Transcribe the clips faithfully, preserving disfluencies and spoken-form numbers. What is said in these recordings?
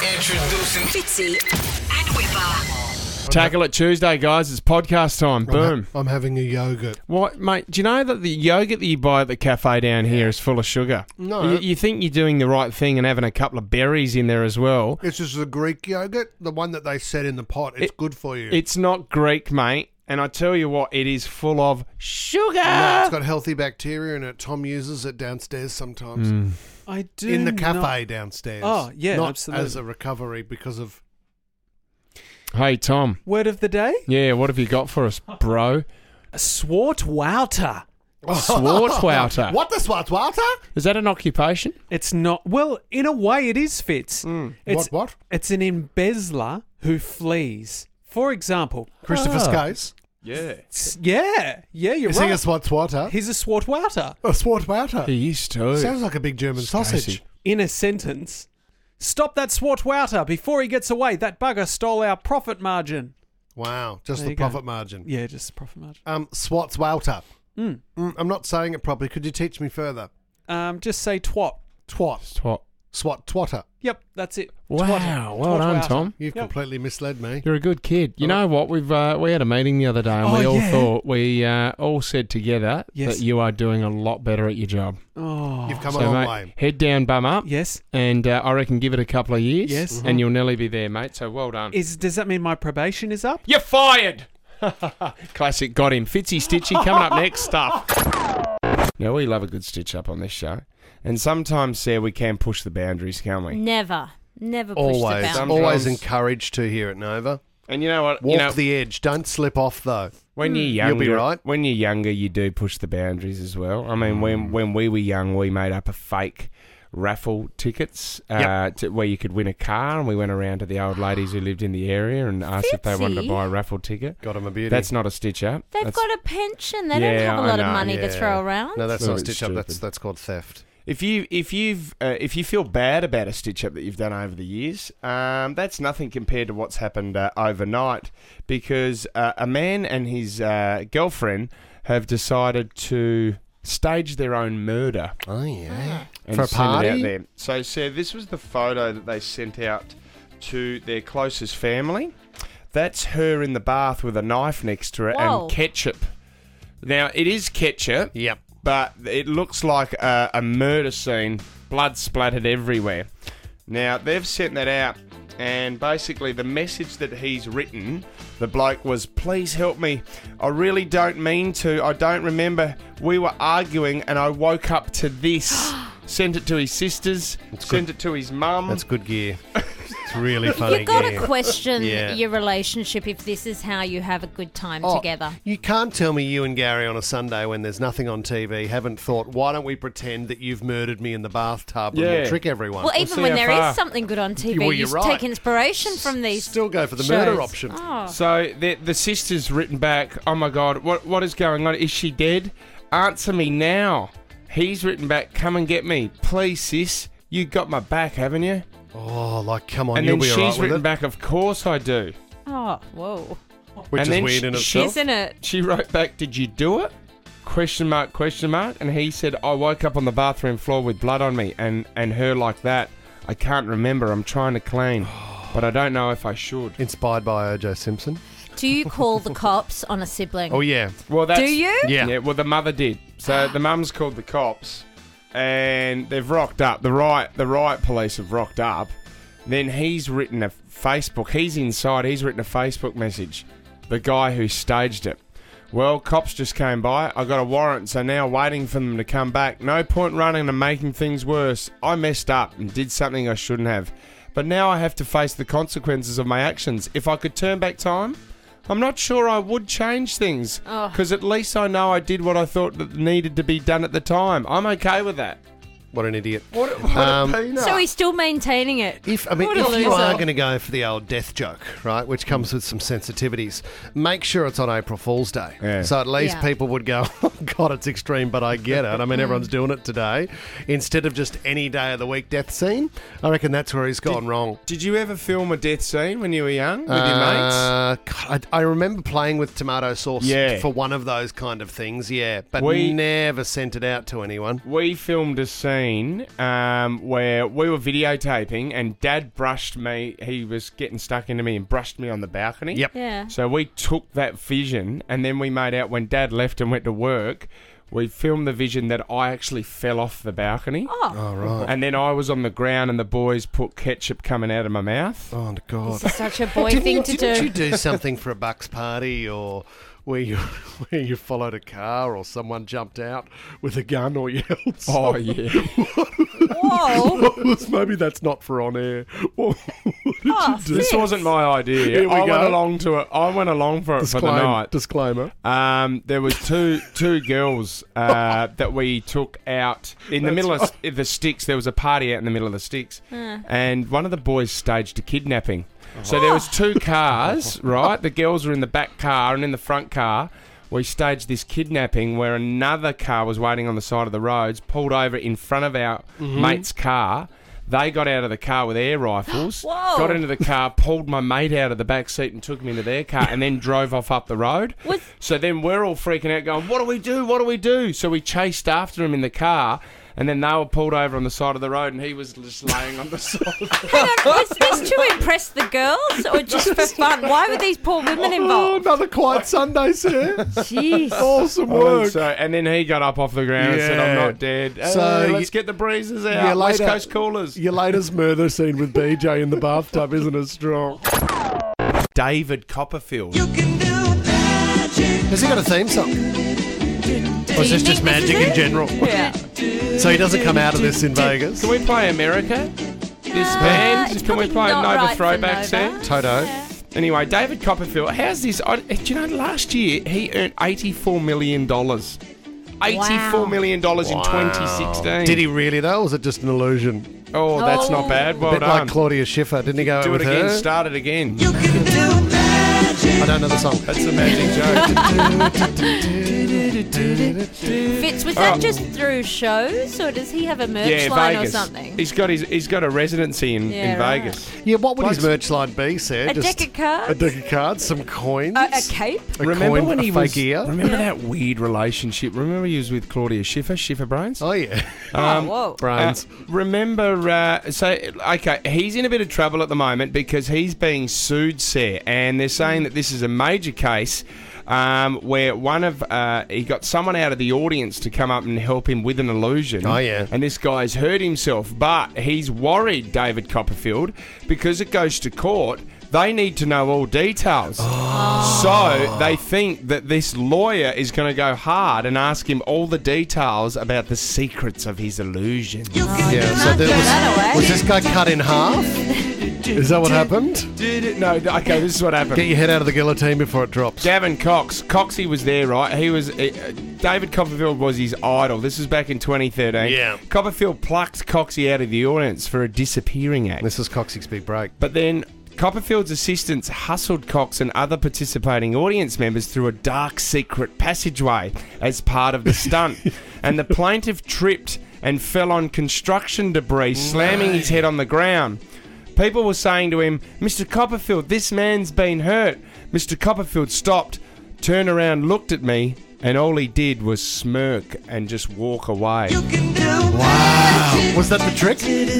Introducing Fitzy and Whipper. Tackle It Tuesday, guys. It's podcast time. I'm Boom. Ha- I'm having a yogurt. What, mate? Do you know that the yogurt that you buy at the cafe down here is full of sugar? No. You, you think you're doing the right thing and having a couple of berries in there as well. It's just the Greek yogurt, the one that they set in the pot. It's It- good for you. It's not Greek, mate. And I tell you what, it is full of sugar. no, it's got healthy bacteria in it. Tom uses it downstairs sometimes. Mm. I do In the not- cafe downstairs. Oh, yeah, Not absolutely. as a recovery because of... Hey, Tom. Word of the day? Yeah, what have you got for us, bro? Swartwouter. Swartwouter. What the Swartwouter? Is that an occupation? It's not. Well, in a way, it is, Fitz. It's, What, what? It's an embezzler who flees. For example, Christopher Ah. Skase. Yeah. s- yeah, yeah, you're Is right. he a Swartwouter? He's a Swartwouter. A Swartwouter. He used to. Sounds like a big German sausage. crazy. In a sentence, stop that Swartwouter before he gets away. That bugger stole our profit margin. Wow, just There the you go. profit margin. Yeah, just profit margin. Um, Swartwouter. Mm. Mm, I'm not saying it properly. Could you teach me further? Um, just say twat. Twat. Twat. Swat twatter. Yep, that's it. Wow, Twatter. well done, Twatwouter. Tom. You've Yep. completely misled me. You're a good kid. You know what? We've uh, we had a meeting the other day, and we Oh, all yeah. thought we uh, all said together Yes. that you are doing a lot better at your job. Oh, You've come So, a long mate, way. head down, bum up, yes. and uh, I reckon give it a couple of years, Yes. and you'll nearly be there, mate. So well done. Is does that mean my probation is up? You're fired. Classic. Got him. Fitzy Stitchy coming up next. Stuff. Now we love a good stitch up on this show, and sometimes, Sarah, we can push the boundaries, can't we? Never, never push Always. the boundaries. Sometimes- Always encouraged to here at Nova. And you know what? Walk you know, the edge. Don't slip off, though. when you're You'll younger, be right. when you're younger, you do push the boundaries as well. I mean, when when we were young, we made up a fake raffle tickets uh, Yep. to, where you could win a car, and we went around to the old ladies who lived in the area and asked if they wanted to Fitzy. buy a raffle ticket. Got him a beauty. That's not a stitch up. They've That's- got a pension. They Yeah, don't have a I lot of know, money to Yeah. throw around. No, that's Very not stitch up. That's stupid. that's called theft. If you if you've uh, if you feel bad about a stitch up that you've done over the years, um, that's nothing compared to what's happened uh, overnight, because uh, a man and his uh, girlfriend have decided to stage their own murder Oh yeah. and For a send it out party? there. So, Sarah, this was the photo that they sent out to their closest family. That's her in the bath with a knife next to her Whoa. and ketchup. Now, it is ketchup. Yep. But it looks like a, a murder scene, blood splattered everywhere. Now, they've sent that out, and basically the message that he's written, the bloke was, please help me. I really don't mean to. I don't remember. We were arguing, and I woke up to this. Sent it to his sisters, sent it to his mum. That's good gear. It's really funny You've got gear. to question Yeah. your relationship if this is how you have a good time Oh, together. You can't tell me you and Gary on a Sunday when there's nothing on T V haven't thought, why don't we pretend that you've murdered me in the bathtub and Yeah. we'll trick everyone? Well, see even when how there is far. something good on T V, Well, you you're s- right. take inspiration from these. Still go for the shows. murder option. Oh. So the the sister's written back, oh my God, what what is going on? Is she dead? Answer me now. He's written back, come and get me. Please, sis, you got my back, haven't you? Oh, like, come on, And you'll then be she's alright with written it. back, of course I do. Oh, whoa. Which and is then weird in she- itself. Isn't it? She wrote back, did you do it? Question mark, question mark. And he said, I woke up on the bathroom floor with blood on me. And, and her like that, I can't remember. I'm trying to clean. But I don't know if I should. Inspired by O J Simpson. Do you call the cops on a sibling? Oh, yeah. Well, that's, Do you? Yeah. Yeah, well, the mother did. So the mum's called the cops, and they've rocked up. The riot, the riot police have rocked up. Then he's written a Facebook. He's inside. He's written a Facebook message. The guy who staged it. Well, cops just came by. I got a warrant, so now waiting for them to come back. No point running and making things worse. I messed up and did something I shouldn't have. But now I have to face the consequences of my actions. If I could turn back time, I'm not sure I would change things. Oh. Because at least I know I did what I thought that needed to be done at the time. I'm okay with that. What an idiot. What, what Um, a peanut. So he's still maintaining it. If I mean, What a if you loser. are going to go for the old death joke, right, which comes with some sensitivities, make sure it's on April Fool's Day. Yeah. So at least Yeah. people would go, oh, God, it's extreme, but I get it. I mean, everyone's doing it today. Instead of just any day of the week death scene, I reckon that's where he's gone wrong. Did you ever film a death scene when you were young with your mates? Uh, God, I, I remember playing with tomato sauce Yeah. for one of those kind of things, yeah, but We- never sent it out to anyone. We filmed a scene scene um, where we were videotaping and Dad brushed me. He was getting stuck into me and brushed me on the balcony. Yep. Yeah. So we took that vision and then we made out when Dad left and went to work, we filmed the vision that I actually fell off the balcony. Oh, Oh, right. And then I was on the ground and the boys put ketchup coming out of my mouth. Oh, God. this is such a boy Didn't thing you, to didn't do. you do something for a Bucks party or where you where you followed a car or someone jumped out with a gun or yelled? Oh, yeah. Whoa. Maybe that's not for on air. What, what did Oh, you do? This wasn't my idea. Here we I went go. along to it. I went along for it for the Disclaim- night. Disclaimer. Um, there was two two girls uh, that we took out in the That's middle of the sticks. There was a party out in the middle of the sticks, and one of the boys staged a kidnapping. So there was two cars, right? The girls were in the back car, and in the front car, we staged this kidnapping where another car was waiting on the side of the roads, pulled over in front of our mate's car. They got out of the car with air rifles, Whoa. got into the car, pulled my mate out of the back seat and took him into their car, and then drove off up the road. Was- So then we're all freaking out going, what do we do? What do we do? So we chased after him in the car, and then they were pulled over on the side of the road, and he was just laying on the side of the road. Hang on, was this to impress the girls or just for fun? Why were these poor women Oh, involved? another quiet Sunday, sir. Jeez. Awesome And, work. so, and then he got up off the ground and said, I'm Yeah. not dead. So Hey, let's you- get the breezes out. Yeah, West later- Coast coolers. Your latest murder scene with B J in the bathtub isn't as strong. David Copperfield. Has he got a theme song? Or is you this just think this magic is in it? general? Yeah. So he doesn't come out of this in Vegas? Can we play America? This Uh, band? it's Can we probably play not Nova right for throwbacks Nova. there? Toto. Yeah. Anyway, David Copperfield, how's this? I, do you know, last year he earned eighty-four million dollars. eighty-four Wow. million dollars in twenty sixteen. Did he really, though, or was it just an illusion? Oh, that's Oh. not bad. A Well bit done. like Claudia Schiffer. Didn't he go out Do it with again. her? Start it again. I don't know the song. That's the magic joke. Fitz, was that just through shows or does he have a merch yeah, line Vegas. or something? He's got his. He's got a residency in, Yeah, in right. Vegas. Yeah, what would his Blokes- merch line be, Sarah? A deck of cards? A deck of cards, some coins. A, a cape? a remember coin, when a he fake was? ear? Remember that weird relationship? Remember he was with Claudia Schiffer, Schiffer Brains. Oh, yeah. Um, oh, whoa. Brains. Uh, remember, uh, so okay, he's in a bit of trouble at the moment because he's being sued, Sarah, and they're saying that this is a major case um, where one of uh, he got someone out of the audience to come up and help him with an illusion. Oh, yeah. And this guy's hurt himself, but he's worried, David Copperfield, because it goes to court. They need to know all details. So they think that this lawyer is going to go hard and ask him all the details about the secrets of his illusion. Yeah, so Can't there throw was, that away. was this guy cut in half? Is that what happened? Did it? No, th- okay, this is what happened. Get your head out of the guillotine before it drops. Gavin Cox. Coxie was there, right? He was... Uh, David Copperfield was his idol. This was back in twenty thirteen. Yeah. Copperfield plucked Coxie out of the audience for a disappearing act. This is Coxie's big break. But then Copperfield's assistants hustled Cox and other participating audience members through a dark secret passageway as part of the stunt. And the plaintiff tripped and fell on construction debris, slamming his head on the ground. People were saying to him, Mister Copperfield, this man's been hurt. Mister Copperfield stopped, turned around, looked at me, and all he did was smirk and just walk away. Wow. Was that the trick?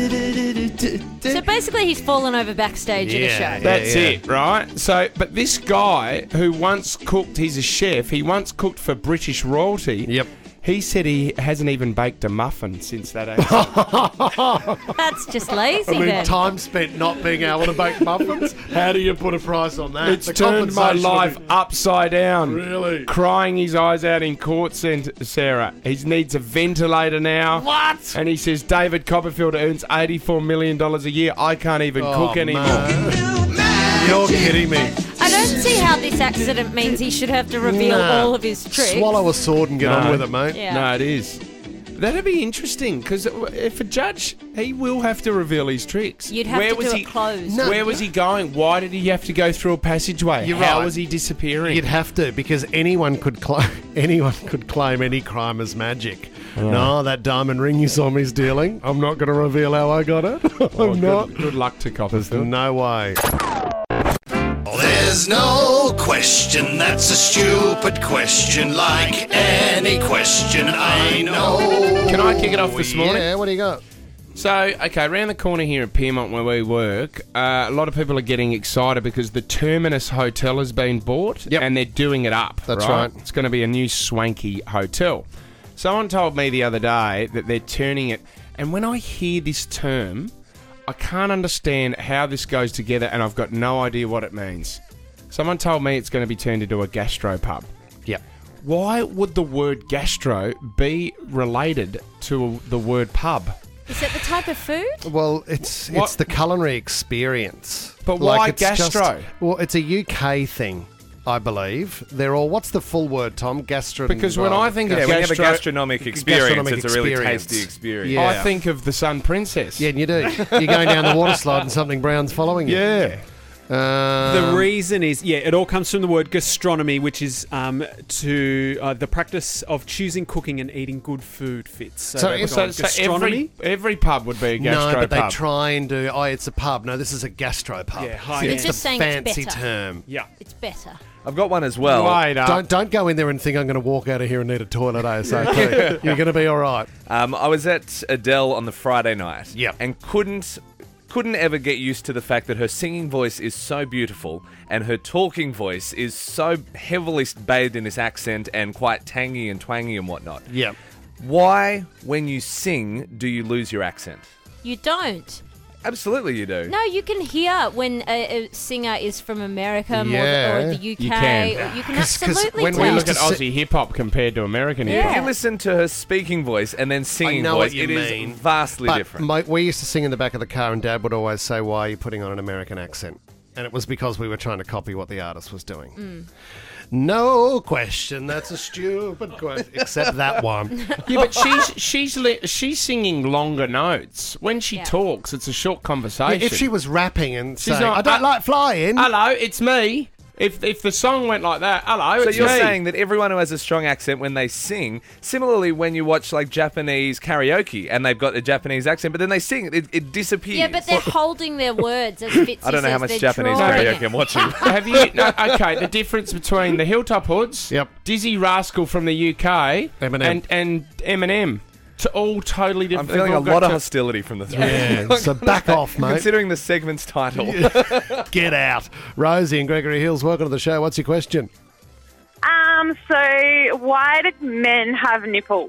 So basically he's fallen over backstage at a Yeah, show. yeah. That's it, right? So, but this guy who once cooked, he's a chef, he once cooked for British royalty. Yep. He said he hasn't even baked a muffin since that accident. That's just lazy I mean, then. time spent not being able to bake muffins. How do you put a price on that? It's The turned my compensation will life be- upside down. Really? Crying his eyes out in court, Cent- Sarah. He needs a ventilator now. What? And he says David Copperfield earns eighty-four million dollars a year. I can't even Oh, cook anymore. man. You're kidding me. I don't see how this accident means he should have to reveal Nah. all of his tricks. Swallow a sword and get No. on with it, mate. Yeah. No, it is. That'd be interesting because if a judge, he will have to reveal his tricks. You'd have Where to was do he? it closed. No. Where was he going? Why did he have to go through a passageway? You're How right. was he disappearing? You'd have to, because anyone could claim anyone could claim any crime as magic. No, that diamond ring you saw me stealing, I'm not going to reveal how I got it. I'm Oh, not. good, good luck to Copperfield. No way. There's There's no question that's a stupid question, like any question I know. Can I kick it off this morning? Yeah, what do you got? So, okay, around the corner here at Piermont where we work, uh, a lot of people are getting excited because the Terminus Hotel has been bought Yep. and they're doing it up. That's right. It's going to be a new swanky hotel. Someone told me the other day that they're turning it, and when I hear this term, I can't understand how this goes together and I've got no idea what it means. Someone told me it's going to be turned into a gastropub. Yep. Why would the word gastro be related to the word pub? Is it the type of food? Well, it's What- it's the culinary experience. But why it's just- gastro? well, it's a U K thing, I believe. They're all. What's the full word, Tom? Gastro. Because when I think of Yeah, when you have a Gastro- gastronomic experience, gastronomic it's a really experience. tasty experience. Yeah. I think of the Sun Princess. yeah, and you do. You're going down the water slide and something brown's following you. Yeah. Um, The reason is, yeah, it all comes from the word gastronomy, which is um, to uh, the practice of choosing, cooking, and eating good food fits. So, So they've if- got So, so gastronomy. every, every pub would be a gastro no, but they pub. try and do. Oh, it's a pub. No, this is a gastro pub. Yeah, high They're end. just a saying it's fancy better. term. Yeah. It's better. I've got one as well. Wait up. Don't don't go in there and think I'm going to walk out of here and need a toilet ASAP. You're going to be all right. Um, I was at Adele on the Friday night. Yep. And couldn't couldn't ever get used to the fact that her singing voice is so beautiful and her talking voice is so heavily bathed in this accent and quite tangy and twangy and whatnot. Yep. Why, when you sing, do you lose your accent? You don't. Absolutely, you do. No, you can hear when a, a singer is from America more Yeah, th- or the U K. you can. Or you can 'Cause- 'cause absolutely when tell. we We used look at to si- Aussie hip hop compared to American hip Yeah. hop. If you listen to her speaking voice and then singing know voice, what you it is mean. vastly But different. my, we used to sing in the back of the car, and Dad would always say, "Why are you putting on an American accent?" And it was because we were trying to copy what the artist was doing. Mm. No question. That's a stupid question. Except that one. Yeah, but she's she's li- she's singing longer notes. When she Yeah. talks, it's a short Yeah, conversation. if she was rapping and She's saying, not- "I don't uh, like flying," Hello, it's me. If if the song went like that, hello, So it's you're me. saying that everyone who has a strong accent when they sing, similarly when you watch like Japanese karaoke and they've got a Japanese accent, but then they sing, it, it disappears. Yeah, but they're holding their words as Fitzy I don't know how says, much they're Japanese drawing karaoke it. I'm watching. Have you? No, okay, the difference between the Hilltop Hoods, Yep. Dizzy Rascal from the U K, Eminem. and and Eminem, to all totally I'm different. feeling a they've all lot got of to- hostility from the three. yeah. So back off, mate. Considering the segment's title. Get out. Rosie and Gregory Hills, welcome to the show. What's your question? Um, so why do men have nipples?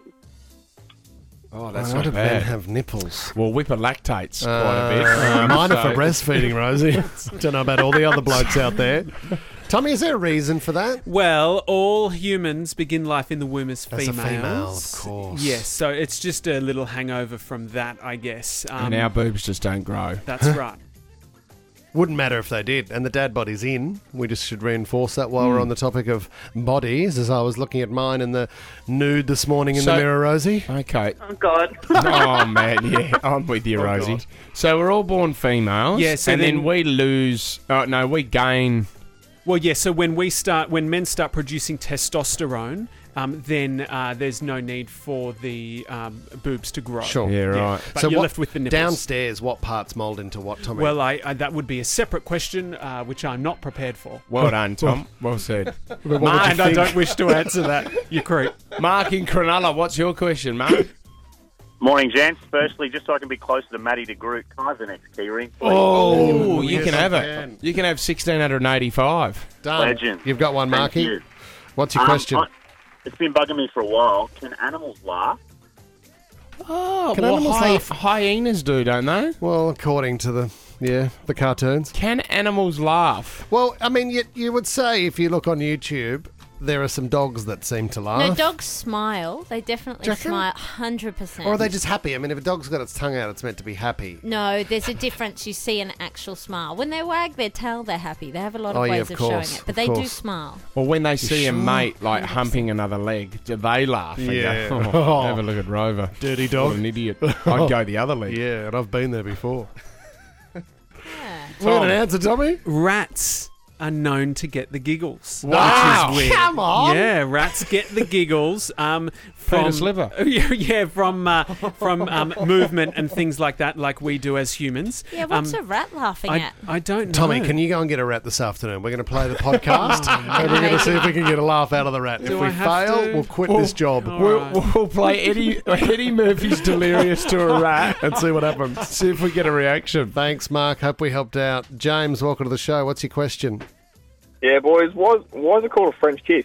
Oh, that's Why not do men bad. have nipples? Well, Whipper lactates quite a bit. Uh, Um, mine are so- for breastfeeding, Rosie. Don't know about all the other blokes out there. Tommy, is there a reason for that? Well, all humans begin life in the womb as As a females. female, of course. Yes, so it's just a little hangover from that, I guess. Um, And our boobs just don't grow. that's right. Wouldn't matter if they did. And the dad body's in. We just should reinforce that while Hmm. we're on the topic of bodies, as I was looking at mine in the nude this morning in So- the mirror, Rosie. Okay. Oh, God. Oh man, yeah, I'm with you, Oh, Rosie. God. So we're all born females, Yeah, so and then, then- we lose. Oh no, we gain. Well, yeah. So when we start, when men start producing testosterone, um, then uh, there's no need for the um, boobs to grow. Sure. Yeah, right. But so you're what, left with the nipples. downstairs, what parts mould into what, Tommy? Well, I, I, that would be a separate question, uh, which I'm not prepared for. Well done, Tom. Well said. What would Mark, you And I think? don't wish to answer that. You creep. Mark in Cronulla, what's your question, Mark? Morning, gents. Firstly, just so I can be closer to Matty de Groot, can I have the next key ring? please? Oh, you yes, can I have it. can. You can have sixteen eighty-five. Done. Legend. You've got one, Thank Marky. you. What's your Um, question? I- it's been bugging me for a while. Can animals laugh? Oh, Can well, animals hy- laugh? hyenas do, don't they? Well, according to the yeah the cartoons. Can animals laugh? Well, I mean, you, you would say if you look on YouTube, there are some dogs that seem to laugh. No, dogs smile. They definitely Do you reckon? smile, one hundred percent. Or are they just happy? I mean, if a dog's got its tongue out, it's meant to be happy. No, there's a difference. You see an actual smile. When they wag their tail, they're happy. They have a lot of Oh, yeah, ways of of, course, showing it, but of they do course. smile. Well, when they see a sure? mate like humping another leg, do they laugh? and Yeah. go, Oh. oh, have a look at Rover. Dirty What dog. an idiot. I'd go the other leg. Yeah, and I've been there before. Yeah. We got an answer, Tommy? Rats are known to get the giggles. Wow. Which is weird. Come on. Yeah, rats get the giggles um, from Penis liver. Yeah, yeah, from uh, from um, movement and things like that, like we do as humans. Yeah, what's Um, a rat laughing I, at? I don't know. Tommy, can you go and get a rat this afternoon? We're going to play the podcast and we're going to see if we can get a laugh out of the rat. Do if we I have fail, to? we'll quit Well, this job All We'll, right. we'll play Eddie, Eddie Murphy's Delirious to a rat. and see what happens. See if we get a reaction. Thanks, Mark. Hope we helped out. James, welcome to the show. What's your question? Yeah, boys, why, why is it called a French kiss?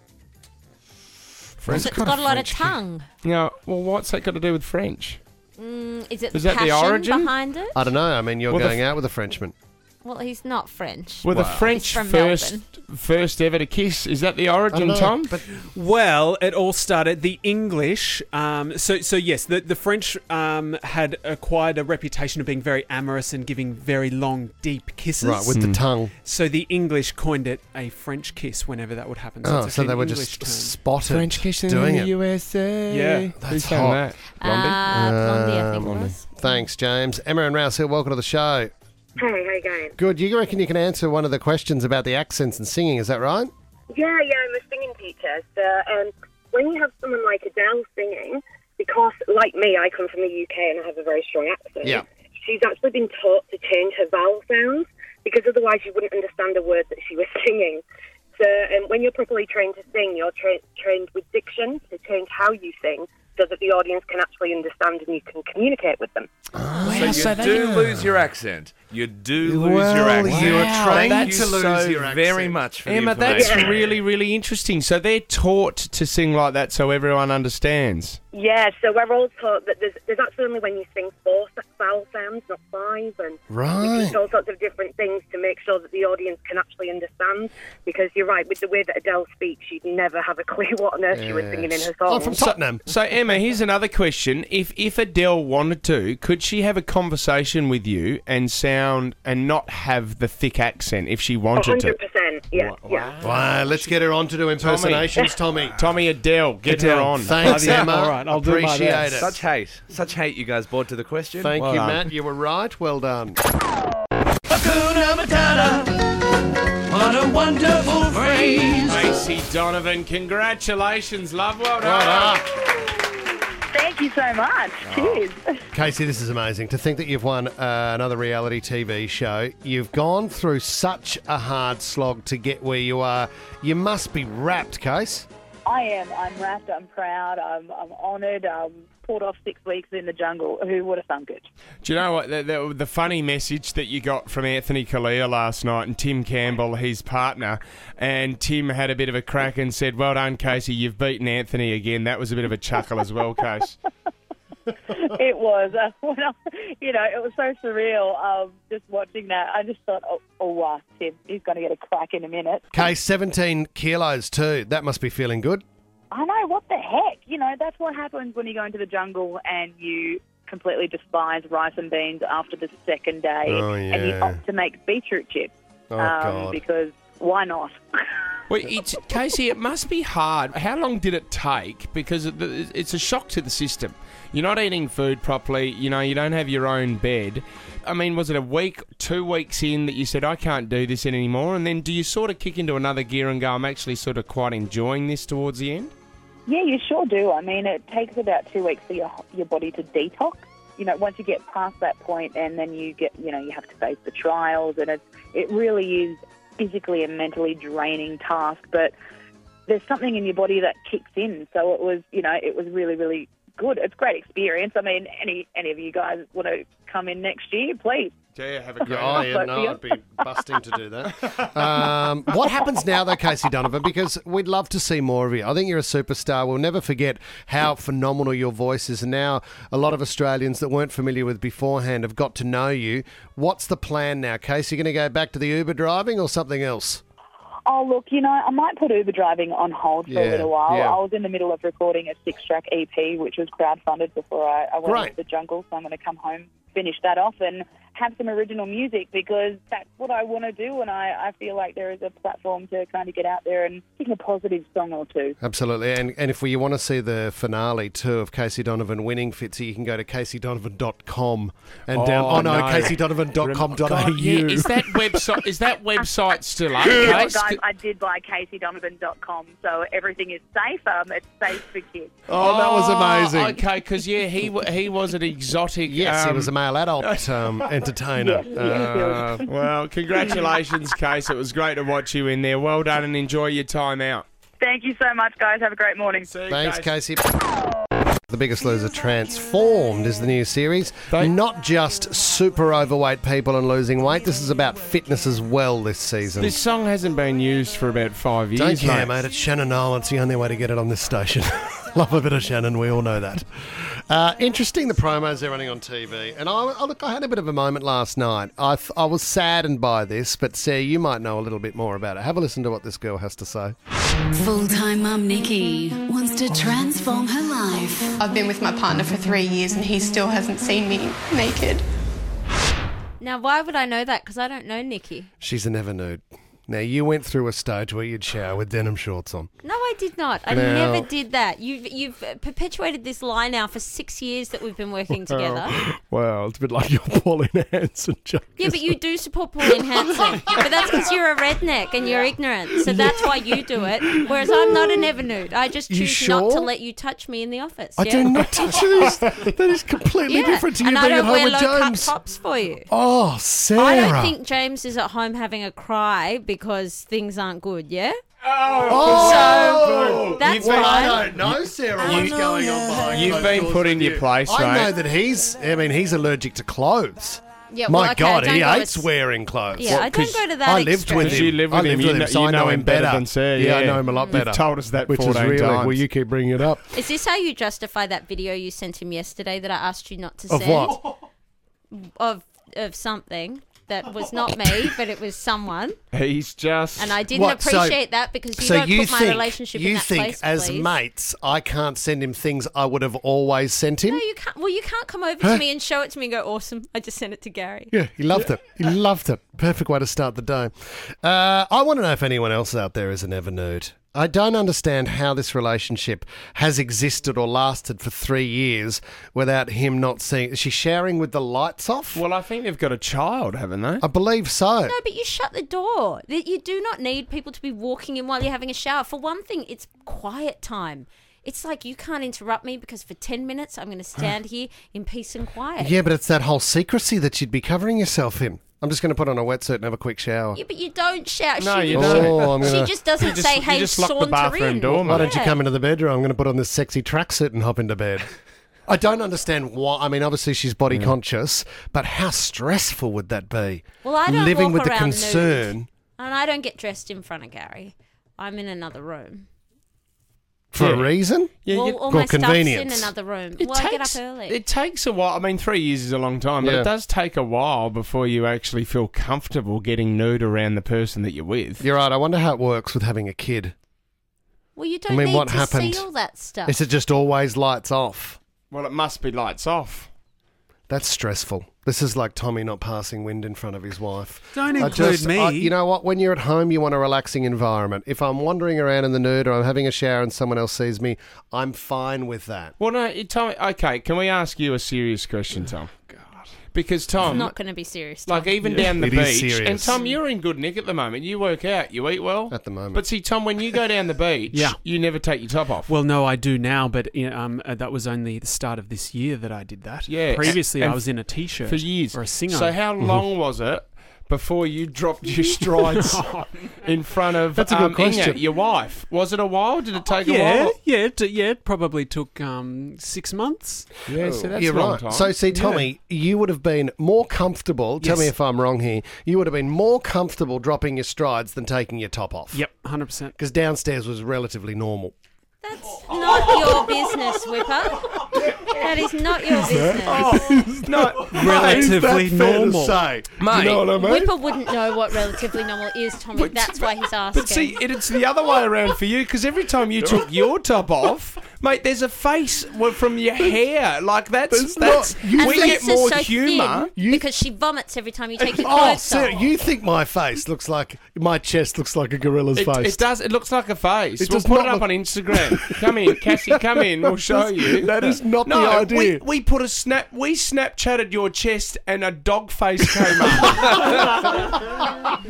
Because it's got a lot of tongue. Yeah, well, what's that got to do with French? Mm, is it Is the that the passion origin? behind it? I don't know. I mean, you're Well, the going f- out with a Frenchman. Well, he's not French. Were the Wow. French He's from first Melbourne. first ever to kiss? Is that the I don't origin, know, Tom? but Well, it all started the English. Um, so, so yes, the the French um, had acquired a reputation of being very amorous and giving very long, deep kisses. right, with the tongue. So the English coined it a French kiss whenever that would happen. So Oh, it's so actually they an were English just term. spotted French kissing doing in the it. U S A. Yeah, Who that's sang hot. that? Blondie? Uh, Blondie, I think Um, it was. Thanks, James. Emma and Rouse Hill, welcome to the show. Hey, how you going? Good. You reckon you can answer one of the questions about the accents and singing? Is that right? Yeah, yeah, I'm a singing teacher. So, um, when you have someone like Adele singing, because, like me, I come from the U K and I have a very strong accent, Yeah. she's actually been taught to change her vowel sounds, because otherwise you wouldn't understand a word that she was singing. So um, when you're properly trained to sing, you're tra- trained with diction to change how you sing, so that the audience can actually understand and you can communicate with them. So you so they do do- lose your accent. You do lose Well, your accent. you were Wow, trained Thank to you lose so your very accent. much for Emma, the that's information. really, really interesting. So they're taught to sing like that so everyone understands. Yeah, so we're all taught that there's, there's actually only when you sing four vowel sounds, not five, and we Right. teach all sorts of different things to make sure that the audience can actually understand. Because you're right, with the way that Adele speaks, you'd never have a clue what on earth she was singing in her song. I'm from Tottenham. So Emma, here's another question: If if Adele wanted to, could she have a conversation with you and sound and not have the thick accent if she one wanted hundred to? percent, yeah, yeah. Wow, let's get her on to do impersonations, Tommy. Tommy Adele, get her Adele. on. Thanks, Yeah, Emma. all right, I'll do my Appreciate best. it. Such hate. Such hate you guys brought to the question. Thank Well you, done. Matt. You were right. Well done. Hakuna Matata. What a wonderful phrase. Macy Donovan, congratulations, love. Well done. Well done. Thank you so much. Cheers. Casey, this is amazing. To think that you've won uh, another reality T V show. You've gone through such a hard slog to get where you are. You must be wrapped, Case. I am. I'm wrapped. I'm proud. I'm, I'm honoured. Um, pulled off six weeks in the jungle. Who would have thunk it? Do you know what? The, the, the funny message that you got from Anthony Kalia last night and Tim Campbell, his partner, and Tim had a bit of a crack and said, "Well done, Casey, you've beaten Anthony again." That was a bit of a chuckle as well, Case. It was. Uh, when I, you know, it was so surreal. Um, just watching that, I just thought, oh, oh wow, Tim, he's going to get a crack in a minute. Case, seventeen kilos too. That must be feeling good. I know, what the heck? You know, that's what happens when you go into the jungle and you completely despise rice and beans after the second day, Oh, and you yeah. opt to make beetroot chips. Oh, um, God. Because why not? Well, it's, Casey, it must be hard. How long did it take? Because it, it's a shock to the system. You're not eating food properly. You know, you don't have your own bed. I mean, was it a week, two weeks in that you said, I can't do this anymore? And then do you sort of kick into another gear and go, I'm actually sort of quite enjoying this towards the end? Yeah, you sure do. I mean, it takes about two weeks for your your body to detox. You know, once you get past that point, and then you get, you know, you have to face the trials, and it it really is physically and mentally draining task. But there's something in your body that kicks in. So it was, you know, it was really, really good. It's a great experience. I mean, any any of you guys want to come in next year, please. Yeah, have a Yeah, oh, yeah, Vote for no, you. I'd be busting to do that. Um, what happens now, though, Casey Donovan? Because we'd love to see more of you. I think you're a superstar. We'll never forget how phenomenal your voice is. And now a lot of Australians that weren't familiar with beforehand have got to know you. What's the plan now, Casey? You going to go back to the Uber driving or something else? Oh, look, you know, I might put Uber driving on hold for Yeah, a little while. yeah. I was in the middle of recording a six-track E P, which was crowdfunded before I, I went Great. into the jungle, so I'm going to come home, finish that off, and have some original music, because that's what I want to do, and I, I feel like there is a platform to kind of get out there and sing a positive song or two. Absolutely. And and if we, you want to see the finale too of Casey Donovan winning, Fitzy, you can go to casey donovan dot com and Oh, down. Oh no, no. casey donovan dot com dot a u. God, yeah, is that website? Is that website still up? Well, Case? guys, I did buy casey donovan dot com, so everything is safe. Um, it's safe for kids. Oh, that was amazing. Okay, because yeah, he wa- he was an exotic. Yes, he um, was a male adult um, entertainer. Yes, yes, Uh, yes. Well, congratulations, Case. It was great to watch you in there. Well done, and enjoy your time out. Thank you so much, guys. Have a great morning. Thanks, Casey. The Biggest Loser Transformed is the new series. Not just super overweight people and losing weight. This is about fitness as well this season. This song hasn't been used for about five years. Don't care, mate. mate. It's Shannon Nolan. It's the only way to get it on this station. Love a bit of Shannon. We all know that. Uh, interesting, the promos they're running on T V. And I, I look, I had a bit of a moment last night. I, th- I was saddened by this, but Sarah, you might know a little bit more about it. Have a listen to what this girl has to say. Full-time mum Nikki wants to transform her life. I've been with my partner for three years and he still hasn't seen me naked. Now, why would I know that? Because I don't know Nikki. She's a never nude. Now, you went through a stage where you'd shower with denim shorts on. No, I did not. I Now- never did that. You've you've perpetuated this lie now for six years that we've been working together. Well, it's a bit like your Pauline Hanson joke. Yeah, but you do support Pauline Hanson. But that's because you're a redneck and you're ignorant. So that's why you do it. Whereas I'm not an Evernude. I just You choose not to sure? let you touch me in the office. I yeah? do not touch you. That is completely Yeah, different to you and being I at don't home wear with low-cut James. tops for you. Oh, Sarah. I don't think James is at home having a cry because things aren't good, yeah? Oh, so that's You've been- fine. I don't know, Sarah, what's going on behind You've closed been doors put in with your you. place, I mate. know that he's, I mean, he's allergic to clothes. Yeah, My well, okay, God, I he don't go hates as- wearing clothes. Yeah, I don't go to that I lived extreme. with Because him. you live with I him, lived you with him, know- so you I know know him him better better. than Sarah, Yeah, I yeah. know him a lot You've better. told us that Which is fourteen really, times. well, you keep bringing it up. Is this how you justify that video you sent him yesterday that I asked you not to Of send? what? Of of something that was not me, but it was someone. He's just... And I didn't What, so- appreciate that because you so don't you put my think, relationship you in that think place, as please. mates, I can't send him things I would have always sent him? No, you can't. Well, you can't come over Huh? to me and show it to me and go, awesome, I just sent it to Gary. Yeah, he loved it. He loved it. Perfect way to start the day. Uh, I want to know if anyone else out there is an Evernude. I don't understand how this relationship has existed or lasted for three years without him not seeing. Is she showering with the lights off? Well, I think they've got a child, haven't they? I believe so. No, but you shut the door. That You do not need people to be walking in while you're having a shower. For one thing, it's quiet time. It's like you can't interrupt me because for ten minutes I'm going to stand here in peace and quiet. Yeah, but it's that whole secrecy that you'd be covering yourself in. I'm just going to put on a wetsuit and have a quick shower. Yeah, but you don't shout. No, she, you don't. Oh, I'm gonna- She just doesn't You just- say, you hey, just lock the saunter bathroom in. door, Why mate. don't you come into the bedroom? I'm going to put on this sexy tracksuit and hop into bed. I don't understand why. I mean, obviously she's body conscious, but how stressful would that be? Well, I don't Living walk with the around concern. nude, and I don't get dressed in front of Gary. I'm in another room. For Yeah. a reason? Yeah, well, you- all or my stuff's in convenience. another room. It well, I get takes, up early. It takes a while. I mean, three years is a long time, but Yeah. it does take a while before you actually feel comfortable getting nude around the person that you're with. You're right. I wonder how it works with having a kid. well, you don't I mean, need what to happened? see all that stuff. Is it just always lights off? Well, it must be lights off. That's stressful. This is like Tommy not passing wind in front of his wife. Don't I include just- me. I- you know what? When you're at home, you want a relaxing environment. If I'm wandering around in the nude or I'm having a shower and someone else sees me, I'm fine with that. Well, no, you- Tom. Okay, can we ask you a serious question, Tom? Because Tom, It's not going to be serious. like Tom. even down the It is beach, serious. and Tom, you're in good nick at the moment. You work out, you eat well At the moment. But see, Tom, when you go down the beach, Yeah. you never take your top off. Well, no, I do now, but you know, um, uh, that was only the start of this year that I did that. Yeah, Previously, and I was in a t-shirt for years. or a singer. So how long was it before you dropped your strides in front of That's a good um, question. Inga, your wife? Was it a while? Did it take a yeah, while? yeah, it, yeah. It probably took um, six months. Yeah, so that's You're a long right. time. So, see, Tommy, you would have been more comfortable. Tell Yes. me if I'm wrong here. You would have been more comfortable dropping your strides than taking your top off. Yep, one hundred percent. Because downstairs was relatively normal. That's not your business, Whipper. That is not your business. no, Relatively Is that fair to normal. say? Do Mate. you know what I mean? Whipper wouldn't know what relatively normal is, Tommy. That's why he's asking. But see, it, it's the other way around for you because every time you took your top off, Mate, there's a face w- from your hair. Like, that's... There's that's not- you And we get Lisa's more so humour. thin because she vomits every time you take your Oh, clothes Sarah, off. you think my face looks like my chest looks like a gorilla's It, face? it does. It looks like a face. It we'll does put not it up look- on Instagram. Come in, Cassie. Come in. We'll show you. That is not no, the idea. We, we put a snap. We Snapchatted your chest, and a dog face came up.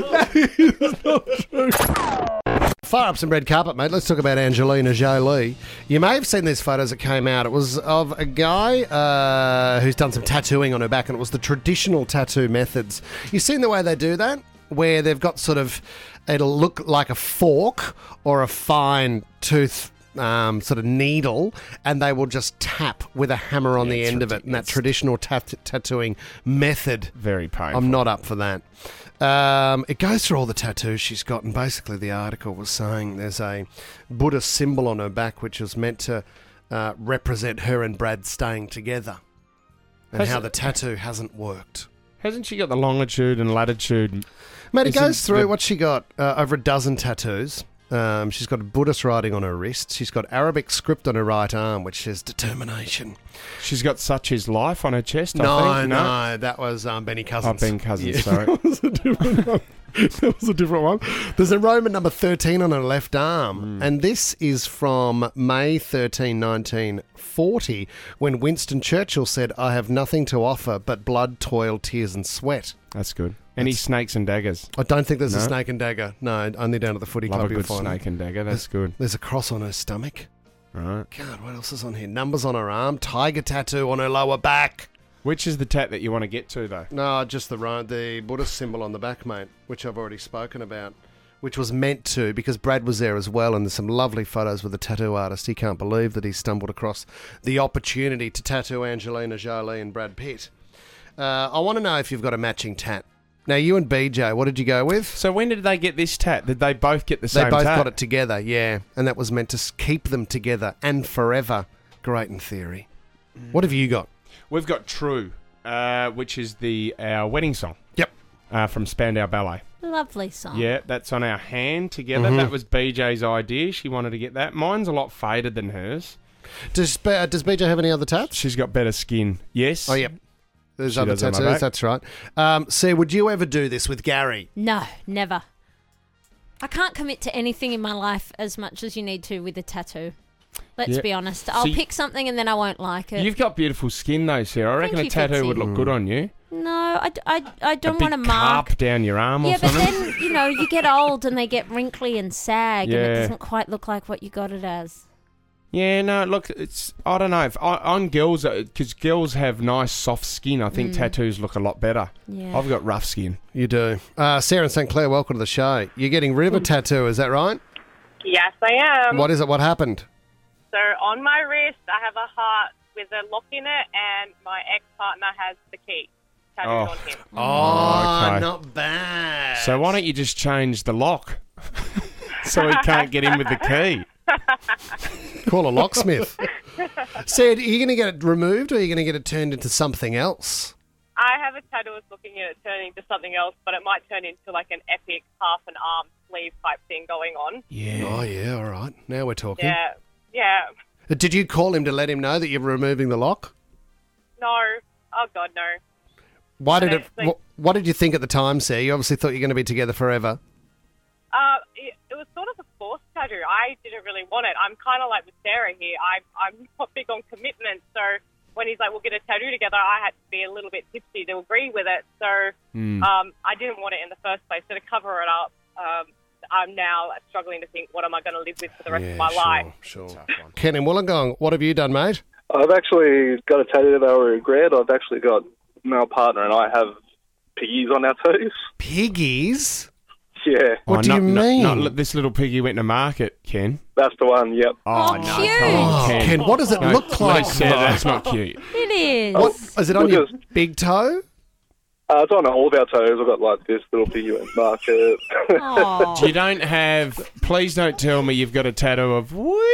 Fire up some red carpet, mate. Let's talk about Angelina Jolie. You may have seen these photos that came out. It was of a guy uh, who's done some tattooing on her back, and it was the traditional tattoo methods. You've seen the way they do that? Where they've got sort of, it'll look like a fork or a fine tooth um, sort of needle, and they will just tap with a hammer on Yeah, the it's end of it. And that traditional tat- tattooing method. Very painful. I'm not up for that. Um, it goes through all the tattoos she's got, and basically the article was saying there's a Buddhist symbol on her back which was meant to uh, represent her and Brad staying together, and Has how it- the tattoo hasn't worked. Hasn't she got the longitude and latitude? Mate, it Isn't goes through the- what she got, uh, over a dozen tattoos. Um, she's got a Buddhist writing on her wrist. She's got Arabic script on her right arm, which says determination. She's got "Such is life" on her chest. No, I think. no, that was um, Benny Cousins. Oh, Ben Cousins. Yeah. Sorry. That was a different one. That was a different one. There's a Roman number thirteen on her left arm, Mm. and this is from May thirteenth, nineteen forty, when Winston Churchill said, "I have nothing to offer but blood, toil, tears, and sweat." That's good. Any That's- snakes and daggers? I don't think there's a No? snake and dagger. No, only down at the footy Love club a you'll good find snake it. and dagger. That's good. There's a cross on her stomach. Right. God, what else is on here? Numbers on her arm, tiger tattoo on her lower back. Which is the tat that you want to get to, though? No, just the ro- the Buddhist symbol on the back, mate, which I've already spoken about, which was meant to, because Brad was there as well, and there's some lovely photos with the tattoo artist. He can't believe that he stumbled across the opportunity to tattoo Angelina Jolie and Brad Pitt. Uh, I want to know if you've got a matching tat. Now, you and B J, what did you go with? So when did they get this tat? Did they both get the They same both tat? got it together, yeah, and that was meant to s- keep them together and forever. Great in theory. What have you got? We've got True, uh, which is the our wedding song. Yep. Uh, from Spandau Ballet. Lovely song. Yeah, that's on our hand together. Mhm. That was B J's idea. She wanted to get that. Mine's a lot faded than hers. Does, uh, does B J have any other tats? She's got better skin. Yes. Oh, yep. There's She other does on my tattoos, back. that's right. Um, Sarah, would you ever do this with Gary? No, never. I can't commit to anything in my life as much as you need to with a tattoo. Let's Yeah. be honest. I'll So you- pick something and then I won't like it. You've got beautiful skin, though, Sarah. I reckon Thank a you, tattoo Fitzy. would look good on you. No, I, d- I, I a don't big want to mark. carp down your arm or Yeah, but something. then, you know, you get old and they get wrinkly and sag and Yeah. it doesn't quite look like what you got it as. Yeah, no, look, it's I don't know if I, on girls because girls have nice soft skin. I think Mm. tattoos look a lot better. Yeah. I've got rough skin. You do. Uh, Sarah in Saint Clair, welcome to the show. You're getting rid of a tattoo, is that right? Yes, I am. What is it? What happened? So on my wrist, I have a heart with a lock in it, and my ex-partner has the key tattooed Oh. on him. Oh, okay. not bad. So why don't you just change the lock so he can't get in with the key? Call a locksmith. Sarah, are you going to get it removed or are you going to get it turned into something else? I have a tattooist looking at it turning to something else, but it might turn into like an epic half an arm sleeve type thing going on. Yeah. Oh, yeah, all right. Now we're talking. Yeah, yeah. Uh, Did you call him to let him know that you're removing the lock? No. Oh, God, no. Why did I it? don't think- What, what did you think at the time, Sarah? You obviously thought you were going to be together forever. Uh, it, it was sort of a forced tattoo. I didn't really want it. I'm kind of like with Sarah here. I, I'm not big on commitment, so when he's like, we'll get a tattoo together, I had to be a little bit tipsy to agree with it. So Mm. um, I didn't want it in the first place. So to cover it up, um, I'm now struggling to think, what am I going to live with for the rest of my life? Sure. Ken in Wollongong, what have you done, mate? I've actually got a tattoo that I regret. I've actually got my partner and I have piggies on our toes. Piggies? Yeah. What Oh, do not- you not- mean? not li- this little piggy went to market, Ken. That's the one, yep. Oh, Oh, no, cute. come on, Ken. Ken, what does it No, look like? Lisa, that's not cute. It is. What, is it on your Because- big toe? Uh, it's on all of our toes. I've got like this little piggy went market. Aw. You don't have. Please don't tell me you've got a tattoo of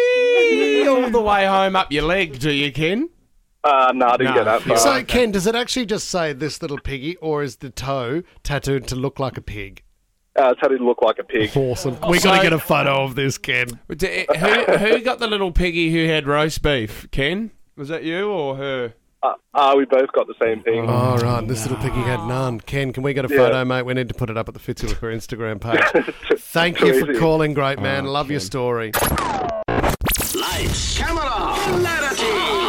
wee all the way home up your leg, do you, Ken? uh, no, I didn't No. get that far. So, Ken, does it actually just say this little piggy, or is the toe tattooed to look like a pig? Uh, tattooed to look like a pig. Awesome. We got to get a photo of this, Ken. D- Who, who got the little piggy who had roast beef? Ken? Was that you or her? Uh, uh, we both got the same thing. Oh, right. This little piggy had none. Ken, can we get a Yeah. photo, mate? We need to put it up at the Fitzy Looker Instagram page. Thank you for Crazy. calling, great man. Oh, Love your story. Lights, camera, clarity.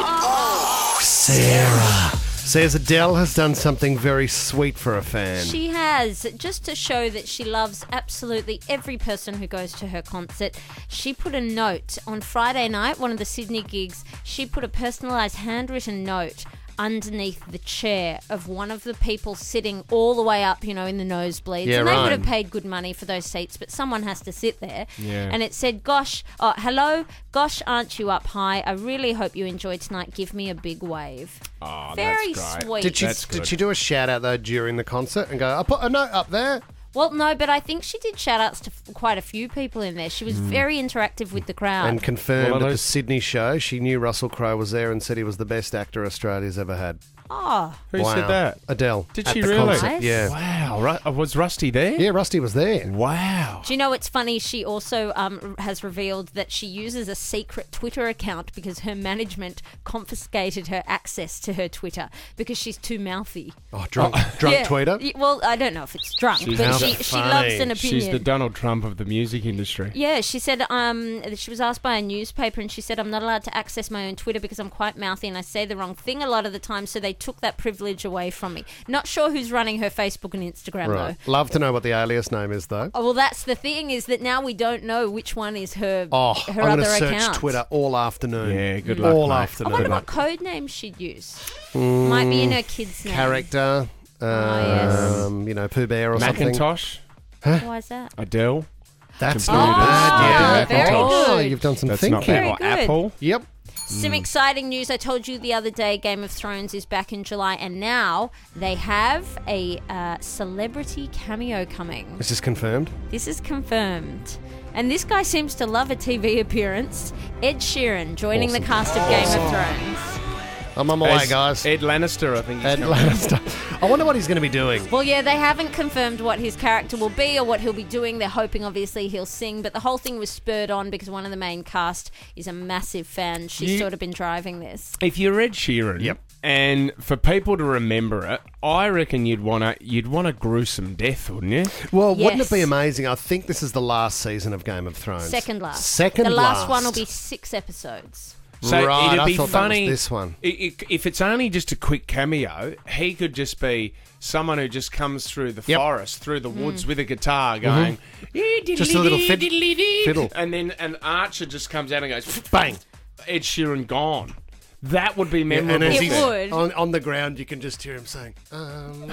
Oh, Sarah. Says Adele has done something very sweet for a fan. She has, just to show that she loves absolutely every person who goes to her concert. She put a note on Friday night, one of the Sydney gigs. She put a personalised handwritten note underneath the chair of one of the people sitting all the way up, you know, in the nosebleeds. Yeah, and they right. would have paid good money for those seats, but someone has to sit there. Yeah. And it said, gosh, oh, hello, gosh, aren't you up high? I really hope you enjoy tonight. Give me a big wave. Oh, Very that's great. sweet. Did she, That's did good. she do a shout out, though, during the concert and go, I put a note up there? Well, no, but I think she did shout-outs to f- quite a few people in there. She was very interactive with the crowd. And confirmed Well, at the those- Sydney show, she knew Russell Crowe was there and said he was the best actor Australia's ever had. oh, Who Wow. said that? Adele. Did at she the really? concert, Nice. Yeah. Wow. Ru- uh, was Rusty there? Yeah, Rusty was there. Wow. do you know what's funny? She also um, has revealed that she uses a secret Twitter account because her management confiscated her access to her Twitter because she's too mouthy. Oh, drunk, drunk Yeah. tweeter? Y- Well, I don't know if it's drunk, She's but how she, she funny. loves an opinion. She's the Donald Trump of the music industry. Yeah, she said um, she was asked by a newspaper and she said, I'm not allowed to access my own Twitter because I'm quite mouthy and I say the wrong thing a lot of the time, so they took that privilege away from me. Not sure who's running her Facebook and Instagram, Right. though. Love to know what the alias name is, though. Oh, well, that's the thing, is that now we don't know which one is her, Oh, her I'm going other to search account. Twitter all afternoon. Yeah, good luck, All mate. I afternoon. wonder what code name she'd use. Might be in her kid's name. Character. Um, yes. You know, Pooh Bear or something. Macintosh. Why is that? Adele. That's Oh, not bad. very Yeah. Oh, good. you've done some That's thinking. not bad. Very Or good. Apple. Yep. Some exciting news. I told you the other day Game of Thrones is back in July, and now they have a uh, celebrity cameo coming. Is this confirmed? This is confirmed. And this guy seems to love a T V appearance. Ed Sheeran joining the cast of Game of Thrones. I'm on my way, As guys. Ed Lannister, I think. He's Ed coming. Lannister. I wonder what he's going to be doing. Well, yeah, they haven't confirmed what his character will be or what he'll be doing. They're hoping, obviously, he'll sing. But the whole thing was spurred on because one of the main cast is a massive fan. She's You- sort of been driving this. If you're Ed Sheeran, Yep. and for people to remember it, I reckon you'd want to you'd want a gruesome death, wouldn't you? Well, wouldn't it Yes. be amazing? I think this is the last season of Game of Thrones. Second last. Second The last, last. one will be six episodes. So Right, it'd I be thought that was funny. this one. i- i- If it's only just a quick cameo, he could just be someone who just comes through the Yep. forest, through the woods with a guitar, going Mm-hmm. Just a little fid- fiddle. and then an archer just comes out and goes Bang. Ed Sheeran gone. That would be And memorable. as It he's would. on, on the ground, you can just hear him saying, "Um,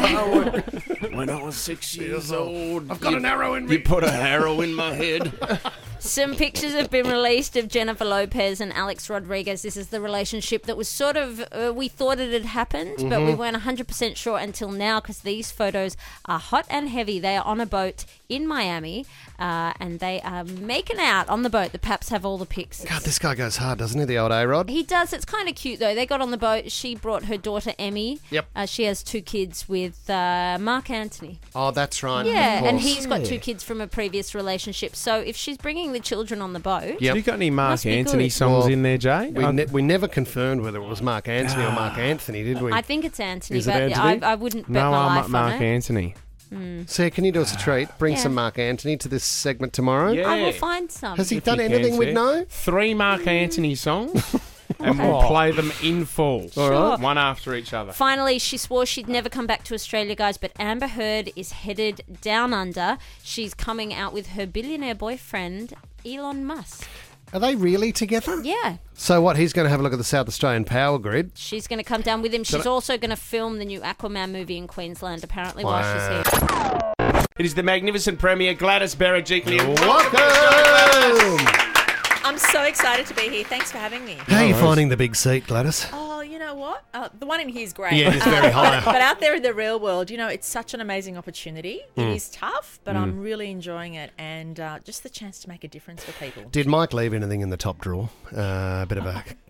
um, When I was six years old, I've got an arrow in me." you put a arrow in my head. Some pictures have been released of Jennifer Lopez and Alex Rodriguez. This is the relationship that was sort of, uh, we thought it had happened, but we weren't one hundred percent sure until now because these photos are hot and heavy. They are on a boat in Miami uh, and they are making out on the boat. The Paps have all the pics. God, this guy goes hard, doesn't he, the old A-Rod? He does. It's kind of cute, though. They got on the boat. She brought her daughter, Emmy. Yep. Uh, she has two kids with uh, Mark Anthony. Oh, that's right. Yeah, of and course. he's got two kids from a previous relationship. So if she's bringing the children on the boat, Yep. Have you got any Mark Must be Anthony good. songs Well, in there, Jay? We, I- ne- we never confirmed whether it was Mark Antony or Mark Anthony, did we? I think it's Anthony, Is it but Anthony? I, I wouldn't bet no, my I'm life Mark on it. Anthony. Sarah, can you do us a treat? Bring Yeah. some Mark Antony to this segment tomorrow. Yeah. I will find some. Has he If done you can, anything we'd Sarah. know? Three Mark Anthony songs, and we'll play them in full. All right. One after each other. Finally, she swore she'd never come back to Australia, guys, but Amber Heard is headed down under. She's coming out with her billionaire boyfriend, Elon Musk. Are they really together? Yeah. So what, he's going to have a look at the South Australian power grid? She's going to come down with him. She's I- also going to film the new Aquaman movie in Queensland, apparently, Wow. while she's here. It is the magnificent Premier Gladys Berejiklian. Welcome! I'm so excited to be here. Thanks for having me. How are you finding the big seat, Gladys? Oh, you know what? Uh, the one in here is great. Yeah, it's very high. But out there in the real world, you know, it's such an amazing opportunity. It Mm. is tough, but I'm really enjoying it, and uh, just the chance to make a difference for people. Did Mike leave anything in the top drawer? Uh, a bit of a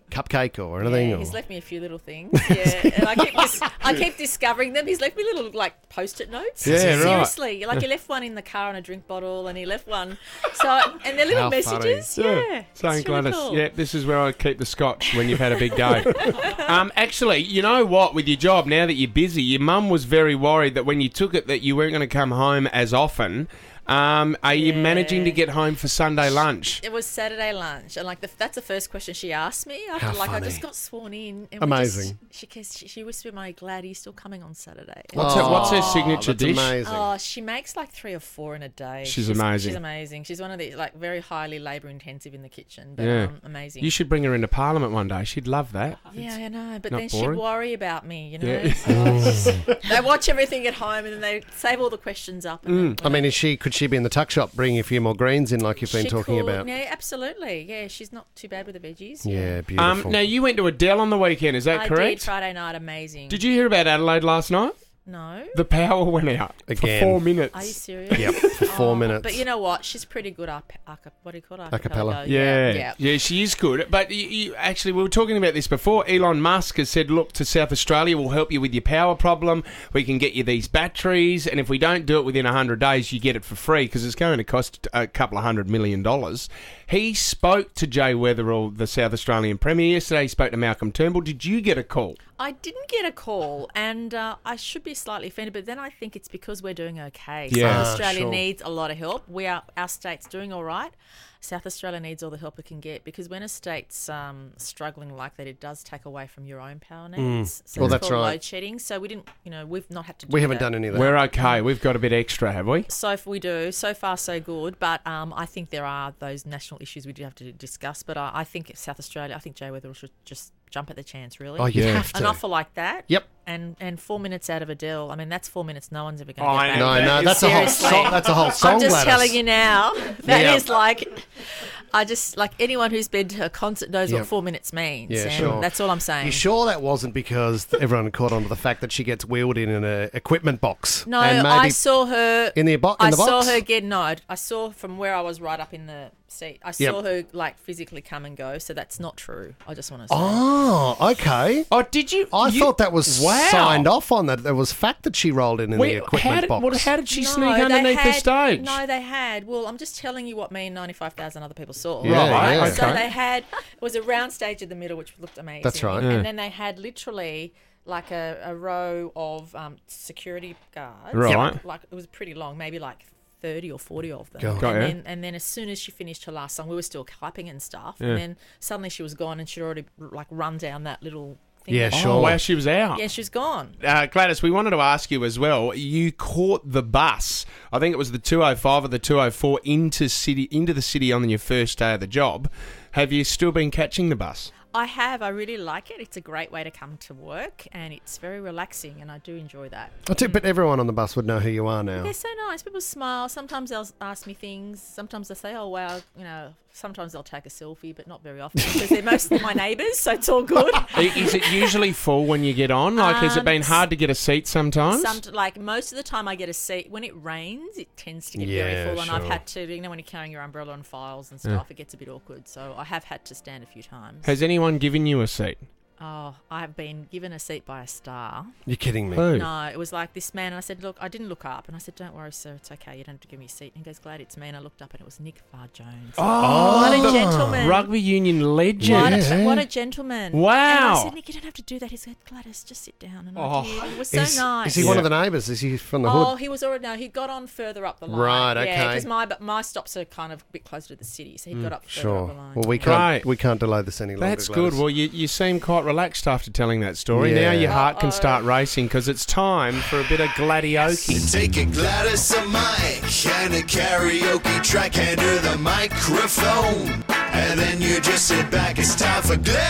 cupcake or anything? Yeah, or? he's left me a few little things. Yeah, and I keep dis- I keep discovering them. He's left me little like post-it notes. Yeah, right. Seriously, like he left one in the car on a drink bottle, and he left one. So and they're little How messages. funny. Yeah, Saying it's really Gladys, cool. yeah, this is where I keep the scotch when you've had a big day. um, actually, you know what? With your job, now that you're busy, your mum was very worried that when you took it that you weren't going to come home as often. Um, are you Yeah. managing to get home for Sunday lunch? It was Saturday lunch, and like the, that's the first question she asked me after How like funny. I just got sworn in. And we Amazing. Just, she, kissed, she she whispered, "My glad he's still coming on Saturday." What's her, what's her signature that's dish? amazing. Oh, she makes like three or four in a day. She's amazing. She's amazing. She's one of the like very highly labour intensive in the kitchen, but Yeah. um, amazing. You should bring her into Parliament one day. She'd love that. Yeah, I know, but not then boring. she'd worry about me, you know. Yeah. So it's just- they watch everything at home and then they save all the questions up. And then, I mean, is she? Could she be in the tuck shop bringing a few more greens in, like you've been she talking could- about? Yeah, absolutely. Yeah, she's not too bad with the veggies. Yeah, beautiful. Um, now, you went to Adele on the weekend, is that I correct? did Friday night. Amazing. Did you hear about Adelaide last night? No. The power went out Again. for four minutes. Are you serious? Yep, for four minutes. But you know what? She's pretty good up. Aca- what do you call it? Acapella. Yeah. Yeah. yeah, she is good. But you, you, actually, we were talking about this before. Elon Musk has said, look, to South Australia, we'll help you with your power problem. We can get you these batteries. And if we don't do it within one hundred days, you get it for free because it's going to cost a couple of hundred million dollars. He spoke to Jay Weatherill, the South Australian Premier, yesterday. He spoke to Malcolm Turnbull. Did you get a call? I didn't get a call, and uh, I should be slightly offended, but then I think it's because we're doing okay. Yeah. South Ah, Australia sure. needs a lot of help. We are our state's doing all right. South Australia needs all the help it can get because when a state's um, struggling like that, it does take away from your own power needs. So Well, it's that's called right. load shedding. So we didn't, you know, we've not had to. do We haven't that. done any of that. We're okay. We've got a bit extra, have we? So if we do, so far so good. But um, I think there are those national issues we do have to discuss. But I, I think South Australia, I think Jay Weatherill should just jump at the chance. Really, Oh, you'd Yeah. have to. an offer like that. Yep. And and four minutes out of Adele. I mean, that's four minutes no one's ever going Oh, to I get know. back. No, no, that's a whole Seriously. song. That's a whole song. I'm just Gladys. telling you now. That Yeah. is like, I just like anyone who's been to a concert knows Yeah. what four minutes means. Yeah, and sure. That's all I'm saying. You sure that wasn't because everyone caught on to the fact that she gets wheeled in in an equipment box? No, and maybe I saw her in the, bo- in I the box. saw her get no. I saw from where I was right up in the seat. I Yep. saw her like physically come and go. So that's not true. I just want to say. Oh, okay. Oh, did you? I you- thought that was Wow. signed off on that. There was fact that she rolled in in Wait, the equipment how did, box. what, how did she No, sneak they underneath the had- stage? No, they had. Well, I'm just telling you what me and ninety-five thousand other people saw. Yeah, Right, yeah. So okay. they had, it was a round stage in the middle, which looked amazing. That's right. Yeah. And then they had literally like a, a row of um, security guards. Right. Like, like it was pretty long, maybe like thirty or forty of them. God. Got and, ya. then, and then as soon as she finished her last song, we were still clapping and stuff. Yeah. And then suddenly she was gone and she'd already like run down that little thing. Yeah, that- sure. Oh, wow, she was out. Yeah, she was gone. Uh, Gladys, we wanted to ask you as well. You caught the bus. I think it was the two oh five or the two oh four into city into the city on your first day of the job. Have you still been catching the bus? I have. I really like it. It's a great way to come to work and it's very relaxing and I do enjoy that. I tell- but everyone on the bus would know who you are now. They're so nice. People smile. Sometimes they'll ask me things. Sometimes they'll say, oh, wow, you know, sometimes they'll take a selfie, but not very often because they're mostly my neighbours, so it's all good. Is it usually full when you get on? Like, has it Um, been hard to get a seat sometimes? Some, like most of the time I get a seat. When it rains, it tends to get Yeah, very full and I've sure. had to, you know, when you're carrying your umbrella and files and stuff, it gets a bit awkward. So I have had to stand a few times. Has anyone given you a seat? Oh, I've been given a seat by a star. You're kidding me. Who? No, it was like this man, and I said, "Look, I didn't look up," and I said, "Don't worry, sir, it's okay. You don't have to give me a seat." And he goes, "Glad it's me." And I looked up, and it was Nick Farr-Jones. Oh, what a the gentleman! Rugby union legend. What, a, what a gentleman! Wow. And I said, "Nick, you don't have to do that." He said, "Gladys, just sit down." And Oh. I did. It was so Is, nice. is he one of the neighbours? Is he from the Oh, hood? he was already no. He got on further up the line. Right, Yeah, okay. because my but my stops are kind of a bit closer to the city, so he got up further Sure. up the line. Well, we Yeah. can't Right. we can't delay this any longer. That's Gladys. good. Well, you, you seem quite relaxed after telling that story. Yeah. Now your heart can Uh-oh. start racing because it's time for a bit of gladioki. Take a Gladys a mic and a karaoke track, hand her the microphone, and then you just sit back. It's time for gladioki.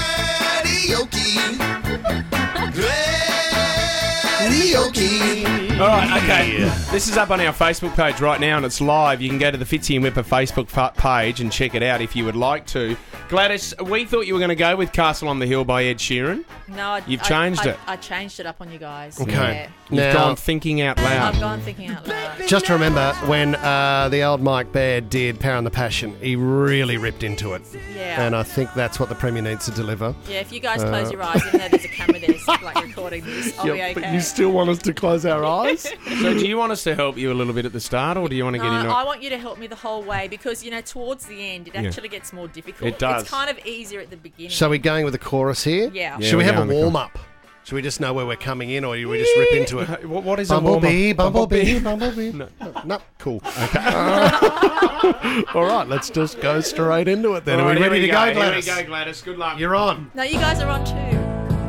Gladioki. All right, okay. This is up on our Facebook page right now, and it's live. You can go to the Fitzy and Whipper Facebook fa- page and check it out if you would like to. Gladys, we thought you were going to go with Castle on the Hill by Ed Sheeran. No, I, You've I- changed I, it. I changed it up on you guys. Okay. Yeah. You've Now- gone thinking out loud. I've gone thinking out loud. Just remember when uh, the old Mike Baird did Power and the Passion, he really ripped into it. Yeah. And I think that's what the Premier needs to deliver. Yeah, if you guys Uh, close your eyes, even though there's a camera there, it's like recording this, I'll Yeah, be okay. but you still want us to close our eyes? So do you want us to help you a little bit at the start, or do you want to No, get in? I want you to help me the whole way because, you know, towards the end, it Yeah. actually gets more difficult. It does. It's kind of easier at the beginning. So we're going with the chorus here? Yeah. Should Yeah, we we're have a going with the warm up? Should we just know where we're coming in, or do we just rip into it? What, what is a Bumblebee, warm-up? bumblebee, bumblebee. No, no, cool. Okay. All right, let's just go straight into it then. All Are right, we here ready we to go, go, here Gladys? we go, Gladys. Good luck. You're on. No, you guys are on too.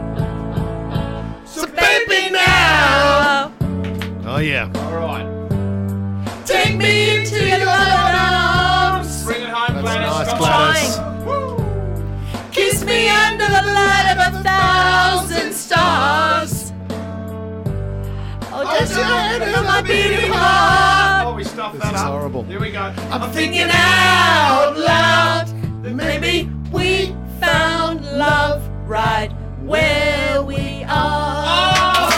So baby now. Oh yeah. All right. Take me into your arms. Bring it home, That's Gladys. nice, Come Gladys. Kiss me under the light of a thousand stars. Oh, just feel my beating heart. Oh, we stuffed This that is up. horrible. Here we go. I'm thinking out loud that maybe we found love right where we are.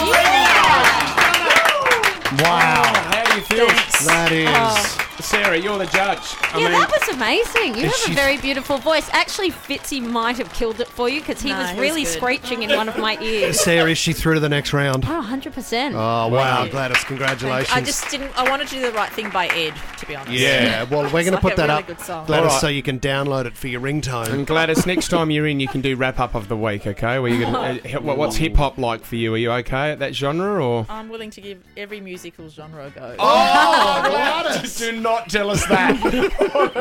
Wow. How do you feel? That is. Oh. Sarah, you're the judge. I Yeah, mean, that was amazing. You Is have she- a very beautiful voice. Actually, Fitzy might have killed it for you because he No, was he was really good. screeching in one of my ears. Sarah, is she through to the next round? Oh, one hundred percent. Oh, wow, you. Gladys, congratulations. I just didn't. I wanted to do the right thing by Ed, to be honest. Yeah, well, we're going to like put a that really up, good song. Gladys, All right. so you can download it for your ringtone. And Gladys, next time you're in, you can do wrap up of the week, okay? Where you gonna, uh, what- what's hip hop like for you? Are you okay at that genre, or? I'm willing to give every musical genre a go. Oh, Gladys! Do not tell us that.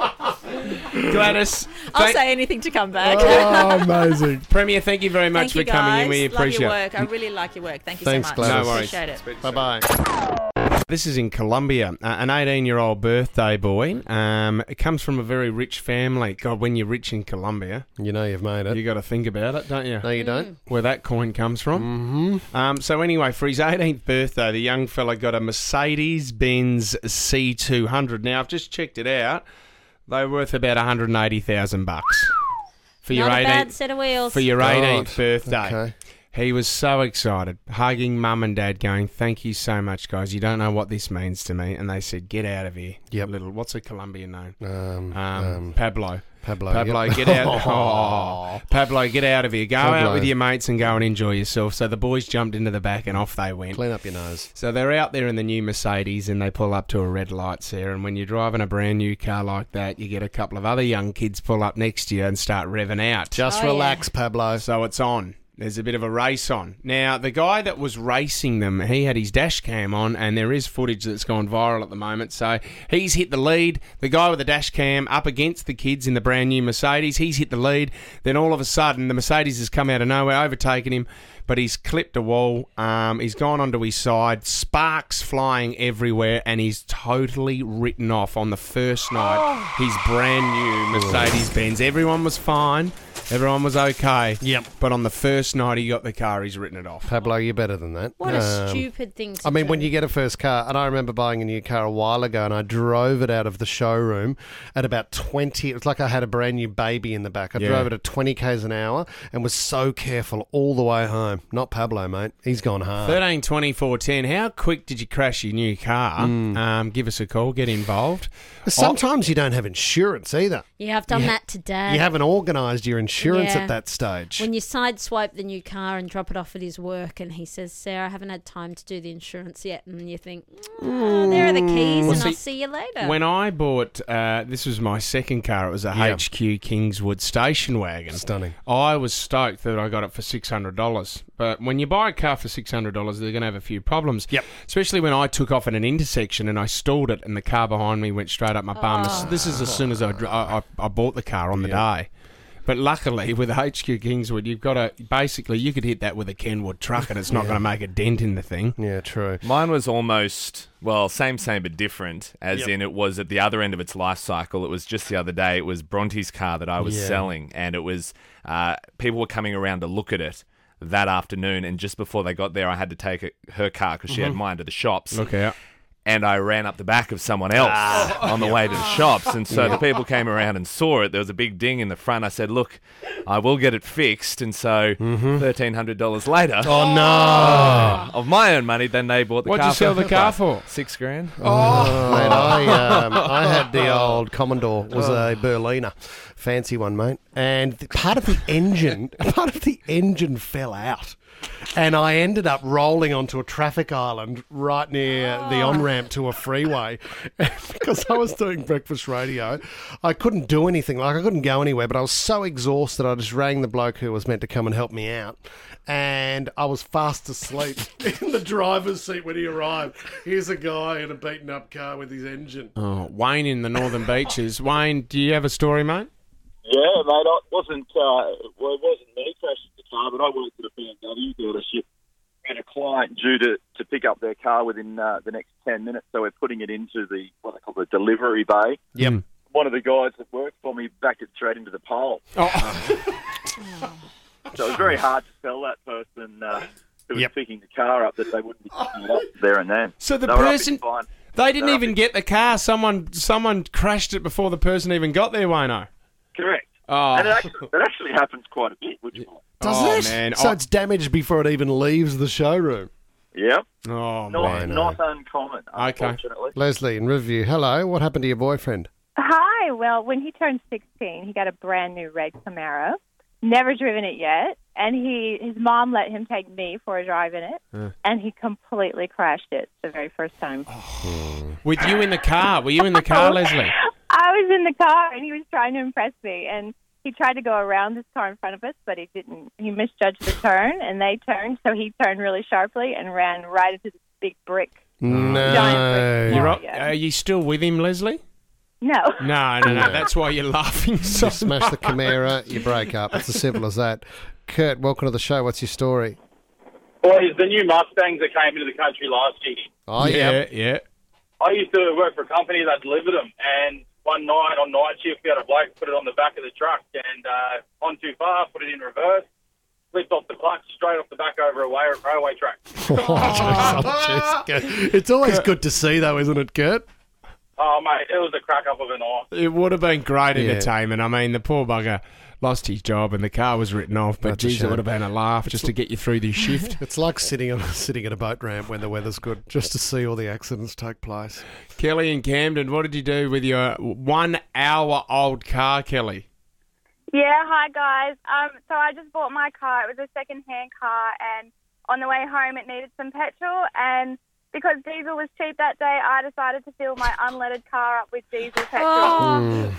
Gladys, I'll thank- say anything to come back. Oh, amazing. Premier, thank you very much Thank you for coming guys. in. We Love appreciate your it. work. I really like your work. Thank you Thanks, so much. Gladys. No worries. Appreciate it. Bye-bye. This is in Colombia. Uh, an eighteen-year-old birthday boy. Um, it comes from a very rich family. God, when you're rich in Colombia, You know you've made it. you got to think about it, don't you? No, you don't. Where that coin comes from. Mm-hmm. Um, so anyway, for his eighteenth birthday, the young fella got a Mercedes-Benz C two hundred. Now, I've just checked it out. They're worth about one hundred eighty thousand bucks for your Not a bad eighteenth set of wheels. for your God. eighteenth birthday. Okay. He was so excited, hugging mum and dad, going, "Thank you so much, guys. You don't know what this means to me." And they said, "Get out of here." Yep. Little, what's a Colombian name? Um, Um, um, Pablo. Pablo. Pablo, yep. get out. Oh, Pablo, get out of here. Go out Pablo. with your mates and go and enjoy yourself. So the boys jumped into the back and off they went. Clean up your nose. So they're out there in the new Mercedes and they pull up to a red light, Sarah. And when you're driving a brand new car like that, you get a couple of other young kids pull up next to you and start revving out. Just Oh, relax, Pablo. So it's on. There's a bit of a race on. Now, the guy that was racing them, he had his dash cam on, and there is footage that's gone viral at the moment. So he's hit the lead. The guy with the dash cam up against the kids in the brand new Mercedes, he's hit the lead. Then all of a sudden, the Mercedes has come out of nowhere, overtaken him, but he's clipped a wall. Um, he's gone onto his side, sparks flying everywhere, and he's totally written off on the first night. His brand new Mercedes-Benz. Everyone was fine. Everyone was okay. Yep. But on the first night he got the car, he's written it off. Pablo, you're better than that. What a Um, stupid thing to I mean, do. when you get a first car, and I remember buying a new car a while ago, and I drove it out of the showroom at about twenty. It was like I had a brand new baby in the back. I Yeah. drove it at twenty k's an hour and was so careful all the way home. Not Pablo, mate. He's gone hard. thirteen twenty-four ten. How quick did you crash your new car? Um, give us a call. Get involved. Sometimes you don't have insurance either. Yeah, I've done You ha- that to Dad. You haven't organised your insurance Yeah. at that stage. When you sideswipe the new car and drop it off at his work, and he says, "Sarah, I haven't had time to do the insurance yet," and you think, oh, "There are the keys, Well, and see, I'll see you later." When I bought, uh, this was my second car. It was a Yeah. H Q Kingswood station wagon. Stunning. I was stoked that I got it for six hundred dollars. But when you buy a car for six hundred dollars, they're going to have a few problems. Yep. Especially when I took off at an intersection and I stalled it and the car behind me went straight up my bum. This, this is as soon as I, dr- I, I, I bought the car on the day. But luckily, with H Q Kingswood, you've got to, basically, you could hit that with a Kenwood truck and it's not going to make a dent in the thing. Yeah, true. Mine was almost, well, same, same, but different, as Yep. in it was at the other end of its life cycle. It was just the other day, it was Bronte's car that I was Yeah. selling, and it was, uh, people were coming around to look at it. that afternoon. And just before they got there, I had to take a, her car because she had Mhm. mine to the shops. Look out. And I ran up the back of someone else Ah. on the way to the shops. And so Yeah. the people came around and saw it. There was a big ding in the front. I said, look, I will get it fixed. And so thirteen hundred dollars later, Oh, no. of my own money, then they bought the What'd car you sell for the car for? Six grand. Oh, mate, I, um, I had the old Commodore. It was a Berliner. Fancy one, mate. And the- part of the engine, part of the engine fell out. And I ended up rolling onto a traffic island right near the on-ramp to a freeway. And because I was doing breakfast radio, I couldn't do anything. Like, I couldn't go anywhere, but I was so exhausted, I just rang the bloke who was meant to come and help me out. And I was fast asleep in the driver's seat when he arrived. Here's a guy in a beaten-up car with his engine. Oh, Wayne in the Northern Beaches. Wayne, do you have a story, mate? Yeah, mate. I wasn't. Uh, well, it wasn't me crashing the car, but I worked at a B M W dealership. We had a client due to, to pick up their car within uh, the next ten minutes, so we're putting it into the what they call the delivery bay. Yep. One of the guys that worked for me backed it straight into the pole. Oh. So it was very hard to tell that person uh, who was picking the car up that they wouldn't be picking it up there and then. So the They were up in person, fine. they didn't They're up even get the car. Someone, someone crashed it before the person even got there, Wayno. Correct. Oh. And it actually, it actually happens quite a bit, which is Does Oh, it? man. So Oh. it's damaged before it even leaves the showroom. Yep. Oh, not, man. not uncommon, unfortunately. Leslie in Riverview, hello. What happened to your boyfriend? Hi. Well, when he turned sixteen, he got a brand new red Camaro. Never driven it yet, and he his mom let him take me for a drive in it, Uh. and he completely crashed it the very first time. With you in the car. Were you in the car, Leslie? I was in the car, and he was trying to impress me, and he tried to go around this car in front of us, but he didn't. He misjudged the turn, and they turned, so he turned really sharply and ran right into this big brick. No. Giant brick You're wall, up, yeah. Are you still with him, Leslie? No. No, no, no. That's why you're laughing so You smash the Camaro, you break up. It's as simple as that. Kurt, welcome to the show. What's your story? Boys, the new Mustangs that came into the country last year. Oh, yeah, yeah. I used to work for a company that delivered them, and one night on night shift, we had a bloke put it on the back of the truck, and uh, on too far, put it in reverse, flipped off the clutch, straight off the back over a way- railway track. Oh, jeez. It's always good to see, though, isn't it, Kurt? Oh, mate, it was a crack up of an eye. It would have been great Yeah. entertainment. I mean, the poor bugger lost his job and the car was written off, but That's a geez, it shame. would have been a laugh just to get you through this shift. It's like sitting on sitting at a boat ramp when the weather's good, just to see all the accidents take place. Kelly in Camden, what did you do with your one-hour-old car, Kelly? Yeah, hi guys. Um, so I just bought my car. It was a second-hand car, and on the way home, it needed some petrol. And because diesel was cheap that day, I decided to fill my unleaded car up with diesel petrol.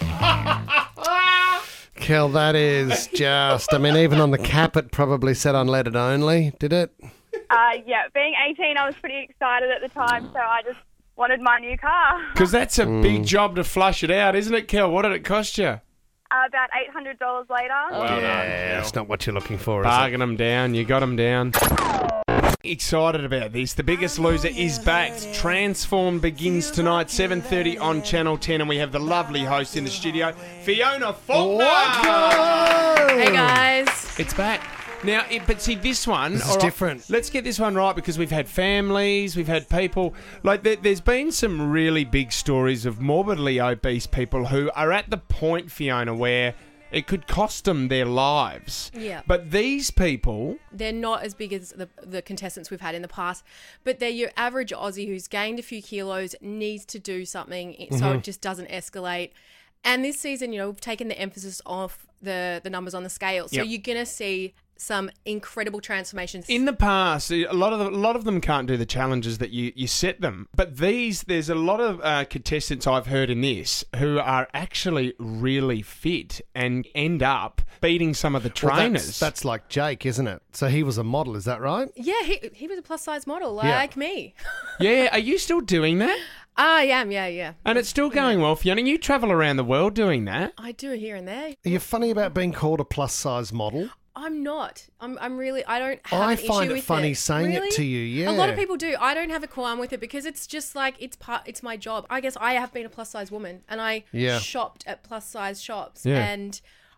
Kel, that is just, I mean, even on the cap, it probably said unleaded only, did it? Uh, yeah, being eighteen, I was pretty excited at the time, so I just wanted my new car. Because that's a Mm. big job to flush it out, isn't it, Kel? What did it cost you? Uh, about eight hundred dollars later. yeah, that's not what you're looking for, is it? Bargain them down. You got them down. Excited about this. The Biggest Loser is back. Transform begins tonight, seven thirty on Channel ten, and we have the lovely host in the studio, Fiona Faulkner. Hey, guys. It's back. Now, it, but see, this one... This is all right, different. Let's get this one right, because we've had families, we've had people... Like, there, there's been some really big stories of morbidly obese people who are at the point, Fiona, where it could cost them their lives. Yeah. But these people... They're not as big as the, the contestants we've had in the past, but they're your average Aussie who's gained a few kilos, needs to do something so Mhm. it just doesn't escalate. And this season, you know, we've taken the emphasis off the, the numbers on the scale. So Yep. you're going to see some incredible transformations. In the past, a lot of the, a lot of them can't do the challenges that you, you set them. But these, there's a lot of uh, contestants I've heard in this who are actually really fit and end up beating some of the Well, trainers. that's, that's like Jake, isn't it? So he was a model, is that right? Yeah, he, he was a plus size model Yeah. like me. Yeah, are you still doing that? I am, yeah, yeah. And it's still going well, Fiona. You travel around the world doing that. I do it here and there. Are you funny about being called a plus size model? I'm not. I'm. I'm really. I don't have I an find issue it with funny it. saying it Really? to you, A lot of yeah. people do. I don't have a qualm with it because it's just like it's part. It's my job. I guess I have been a plus size woman, and I Yeah. shopped at plus size shops, Yeah. and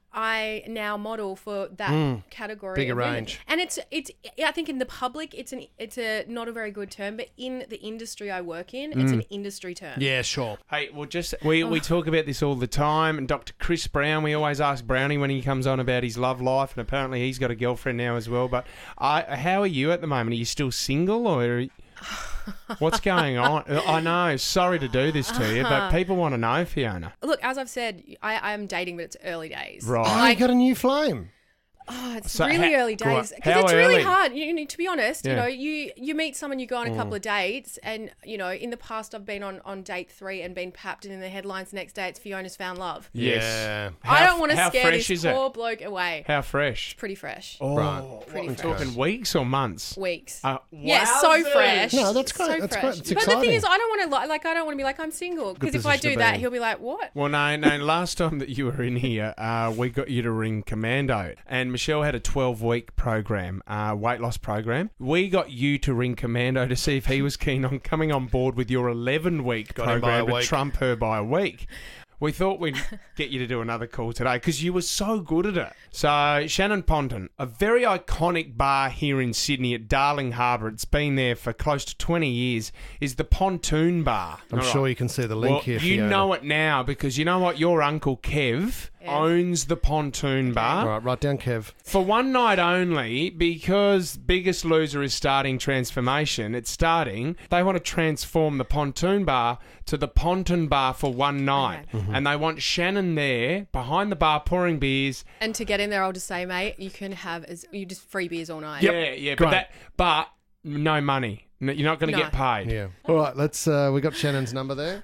I now model for that Mm, category. bigger of women. range. And it's it's I think in the public it's an it's a not a very good term, but in the industry I work in, it's Mm. an industry term. Yeah, sure. Hey, well, just we, we talk about this all the time, and Doctor Chris Brown, we always ask Brownie when he comes on about his love life, and apparently he's got a girlfriend now as well. But I, how are you at the moment? Are you still single, or are you- what's going on? I know, sorry to do this to you, but Uh-huh. people want to know, Fiona. Look, as I've said, I, I am dating, but it's early days. Right. Oh, you got a new flame. Oh, it's So really how- early days Right. because How it's really early? hard. You, you, to be honest, you Yeah. know, you you meet someone, you go on a couple Mm. of dates, and you know, in the past, I've been on, on date three and been papped, and in the headlines the next day, it's Fiona's found love. Yes. Yeah. I How- don't want to how scare fresh this is it? poor bloke away. How fresh? Pretty fresh. Oh, Right. Pretty we're fresh. talking weeks or months? Weeks. Uh, Yeah, so wowzers. fresh. No, that's So great. That's fresh. great. It's but the exciting. thing is, I don't want to li- like. I don't want to be like I'm single because if I position do to that, be in. he'll be like, "What?" Well, no, no. Last time that you were in here, uh, we got you to ring Commando, and Michelle had a twelve-week program, uh, weight loss program. We got you to ring Commando to see if he was keen on coming on board with your eleven-week Got him by program a to week. trump her by a week. We thought we'd get you to do another call today because you were so good at it. So, Shannon Ponton, a very iconic bar here in Sydney at Darling Harbour, it's been there for close to twenty years, is the Pontoon Bar. I'm All sure right. you can see the link Well, here, you Fiona. know it now because you know what? Your uncle Kev owns the Pontoon Bar. Right, write down Kev. For one night only, because Biggest Loser is starting transformation, it's starting, they want to transform the Pontoon Bar to the Ponton Bar for one night. Mm-hmm. And they want Shannon there, behind the bar, pouring beers. And to get in there, I'll just say, mate, you can have as you just free beers all night. Yeah, yeah, but Great. that, but no money. No, you're not going to No. get paid. Yeah. All right, let's. Uh, we got Shannon's number there.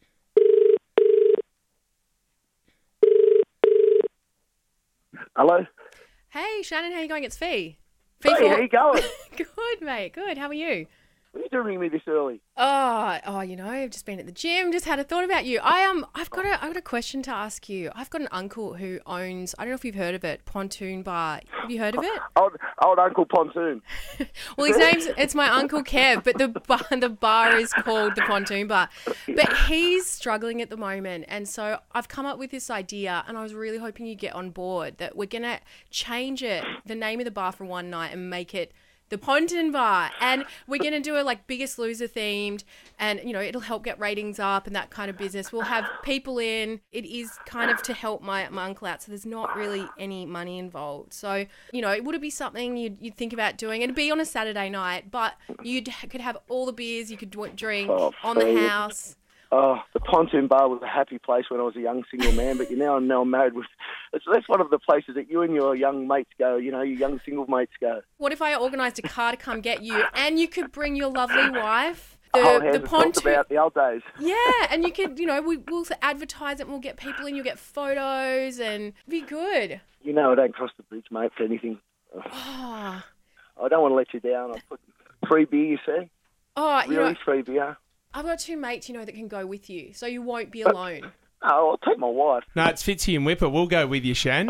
Hello. Hey, Shannon, how you going? It's Fee. Fee Hey, for- how you going? Good, mate. Good. How are you? What are you doing me this early? Oh, oh, you know, I've just been at the gym. Just had a thought about you. I um, I've got a, I've got a question to ask you. I've got an uncle who owns. I don't know if you've heard of it. Pontoon Bar. Have you heard of it? Old, old Uncle Pontoon. Well, his name's it's my uncle Kev, but the bar, the bar is called the Pontoon Bar. But he's struggling at the moment, and so I've come up with this idea, and I was really hoping you'd get on board that we're gonna change it, the name of the bar for one night, and make it the Pontoon Bar, and we're gonna do a like Biggest Loser themed, and you know it'll help get ratings up and that kind of business. We'll have people in. It is kind of to help my, my uncle out, so there's not really any money involved. So you know, would it be something you'd, you'd think about doing? It'd be on a Saturday night, but you could have all the beers you could d- drink Oh, on the please. house. Oh, the Pontoon Bar was a happy place when I was a young single man, but you now now I'm married with. It's, that's one of the places that you and your young mates go. You know, your young single mates go. What if I organised a car to come get you, and you could bring your lovely wife? The, oh, the hands talked pontoon. about the old days. Yeah, and you could, you know, we, we'll advertise it and we'll get people in, you'll get photos and be good. You know, it don't cost the bridge, mate, for anything. Oh, I don't want to let you down. I put free beer, you see. oh you Really know, free beer. I've got two mates, you know, that can go with you, so you won't be alone. Oh, I'll take my wife. No, it's Fitzy and Whipper. We'll go with you, Shan. They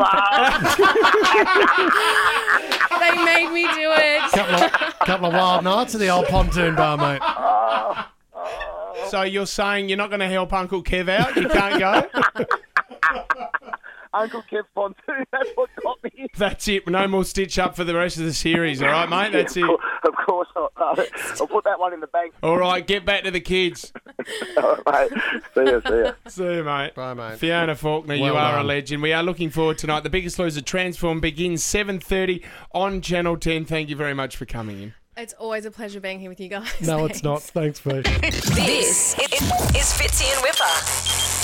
made me do it. Couple of, couple of wild nights at the old Pontoon Bar, mate. So you're saying you're not going to help Uncle Kev out? You can't go? Uncle Kev Pontoon, that's what got me. That's it. No more stitch up for the rest of the series, all right, mate? That's it. Of course not. No. I'll put that one in the bank. All right, get back to the kids. All right, mate. See ya, see ya. See you, mate. Bye, mate. Fiona Faulkner, you Well are done. a legend. We are looking forward tonight. The Biggest Loser Transform begins seven thirty on Channel ten. Thank you very much for coming in. It's always a pleasure being here with you guys. No, it's not. Thanks, Pete. This is Fitzy and Whipper.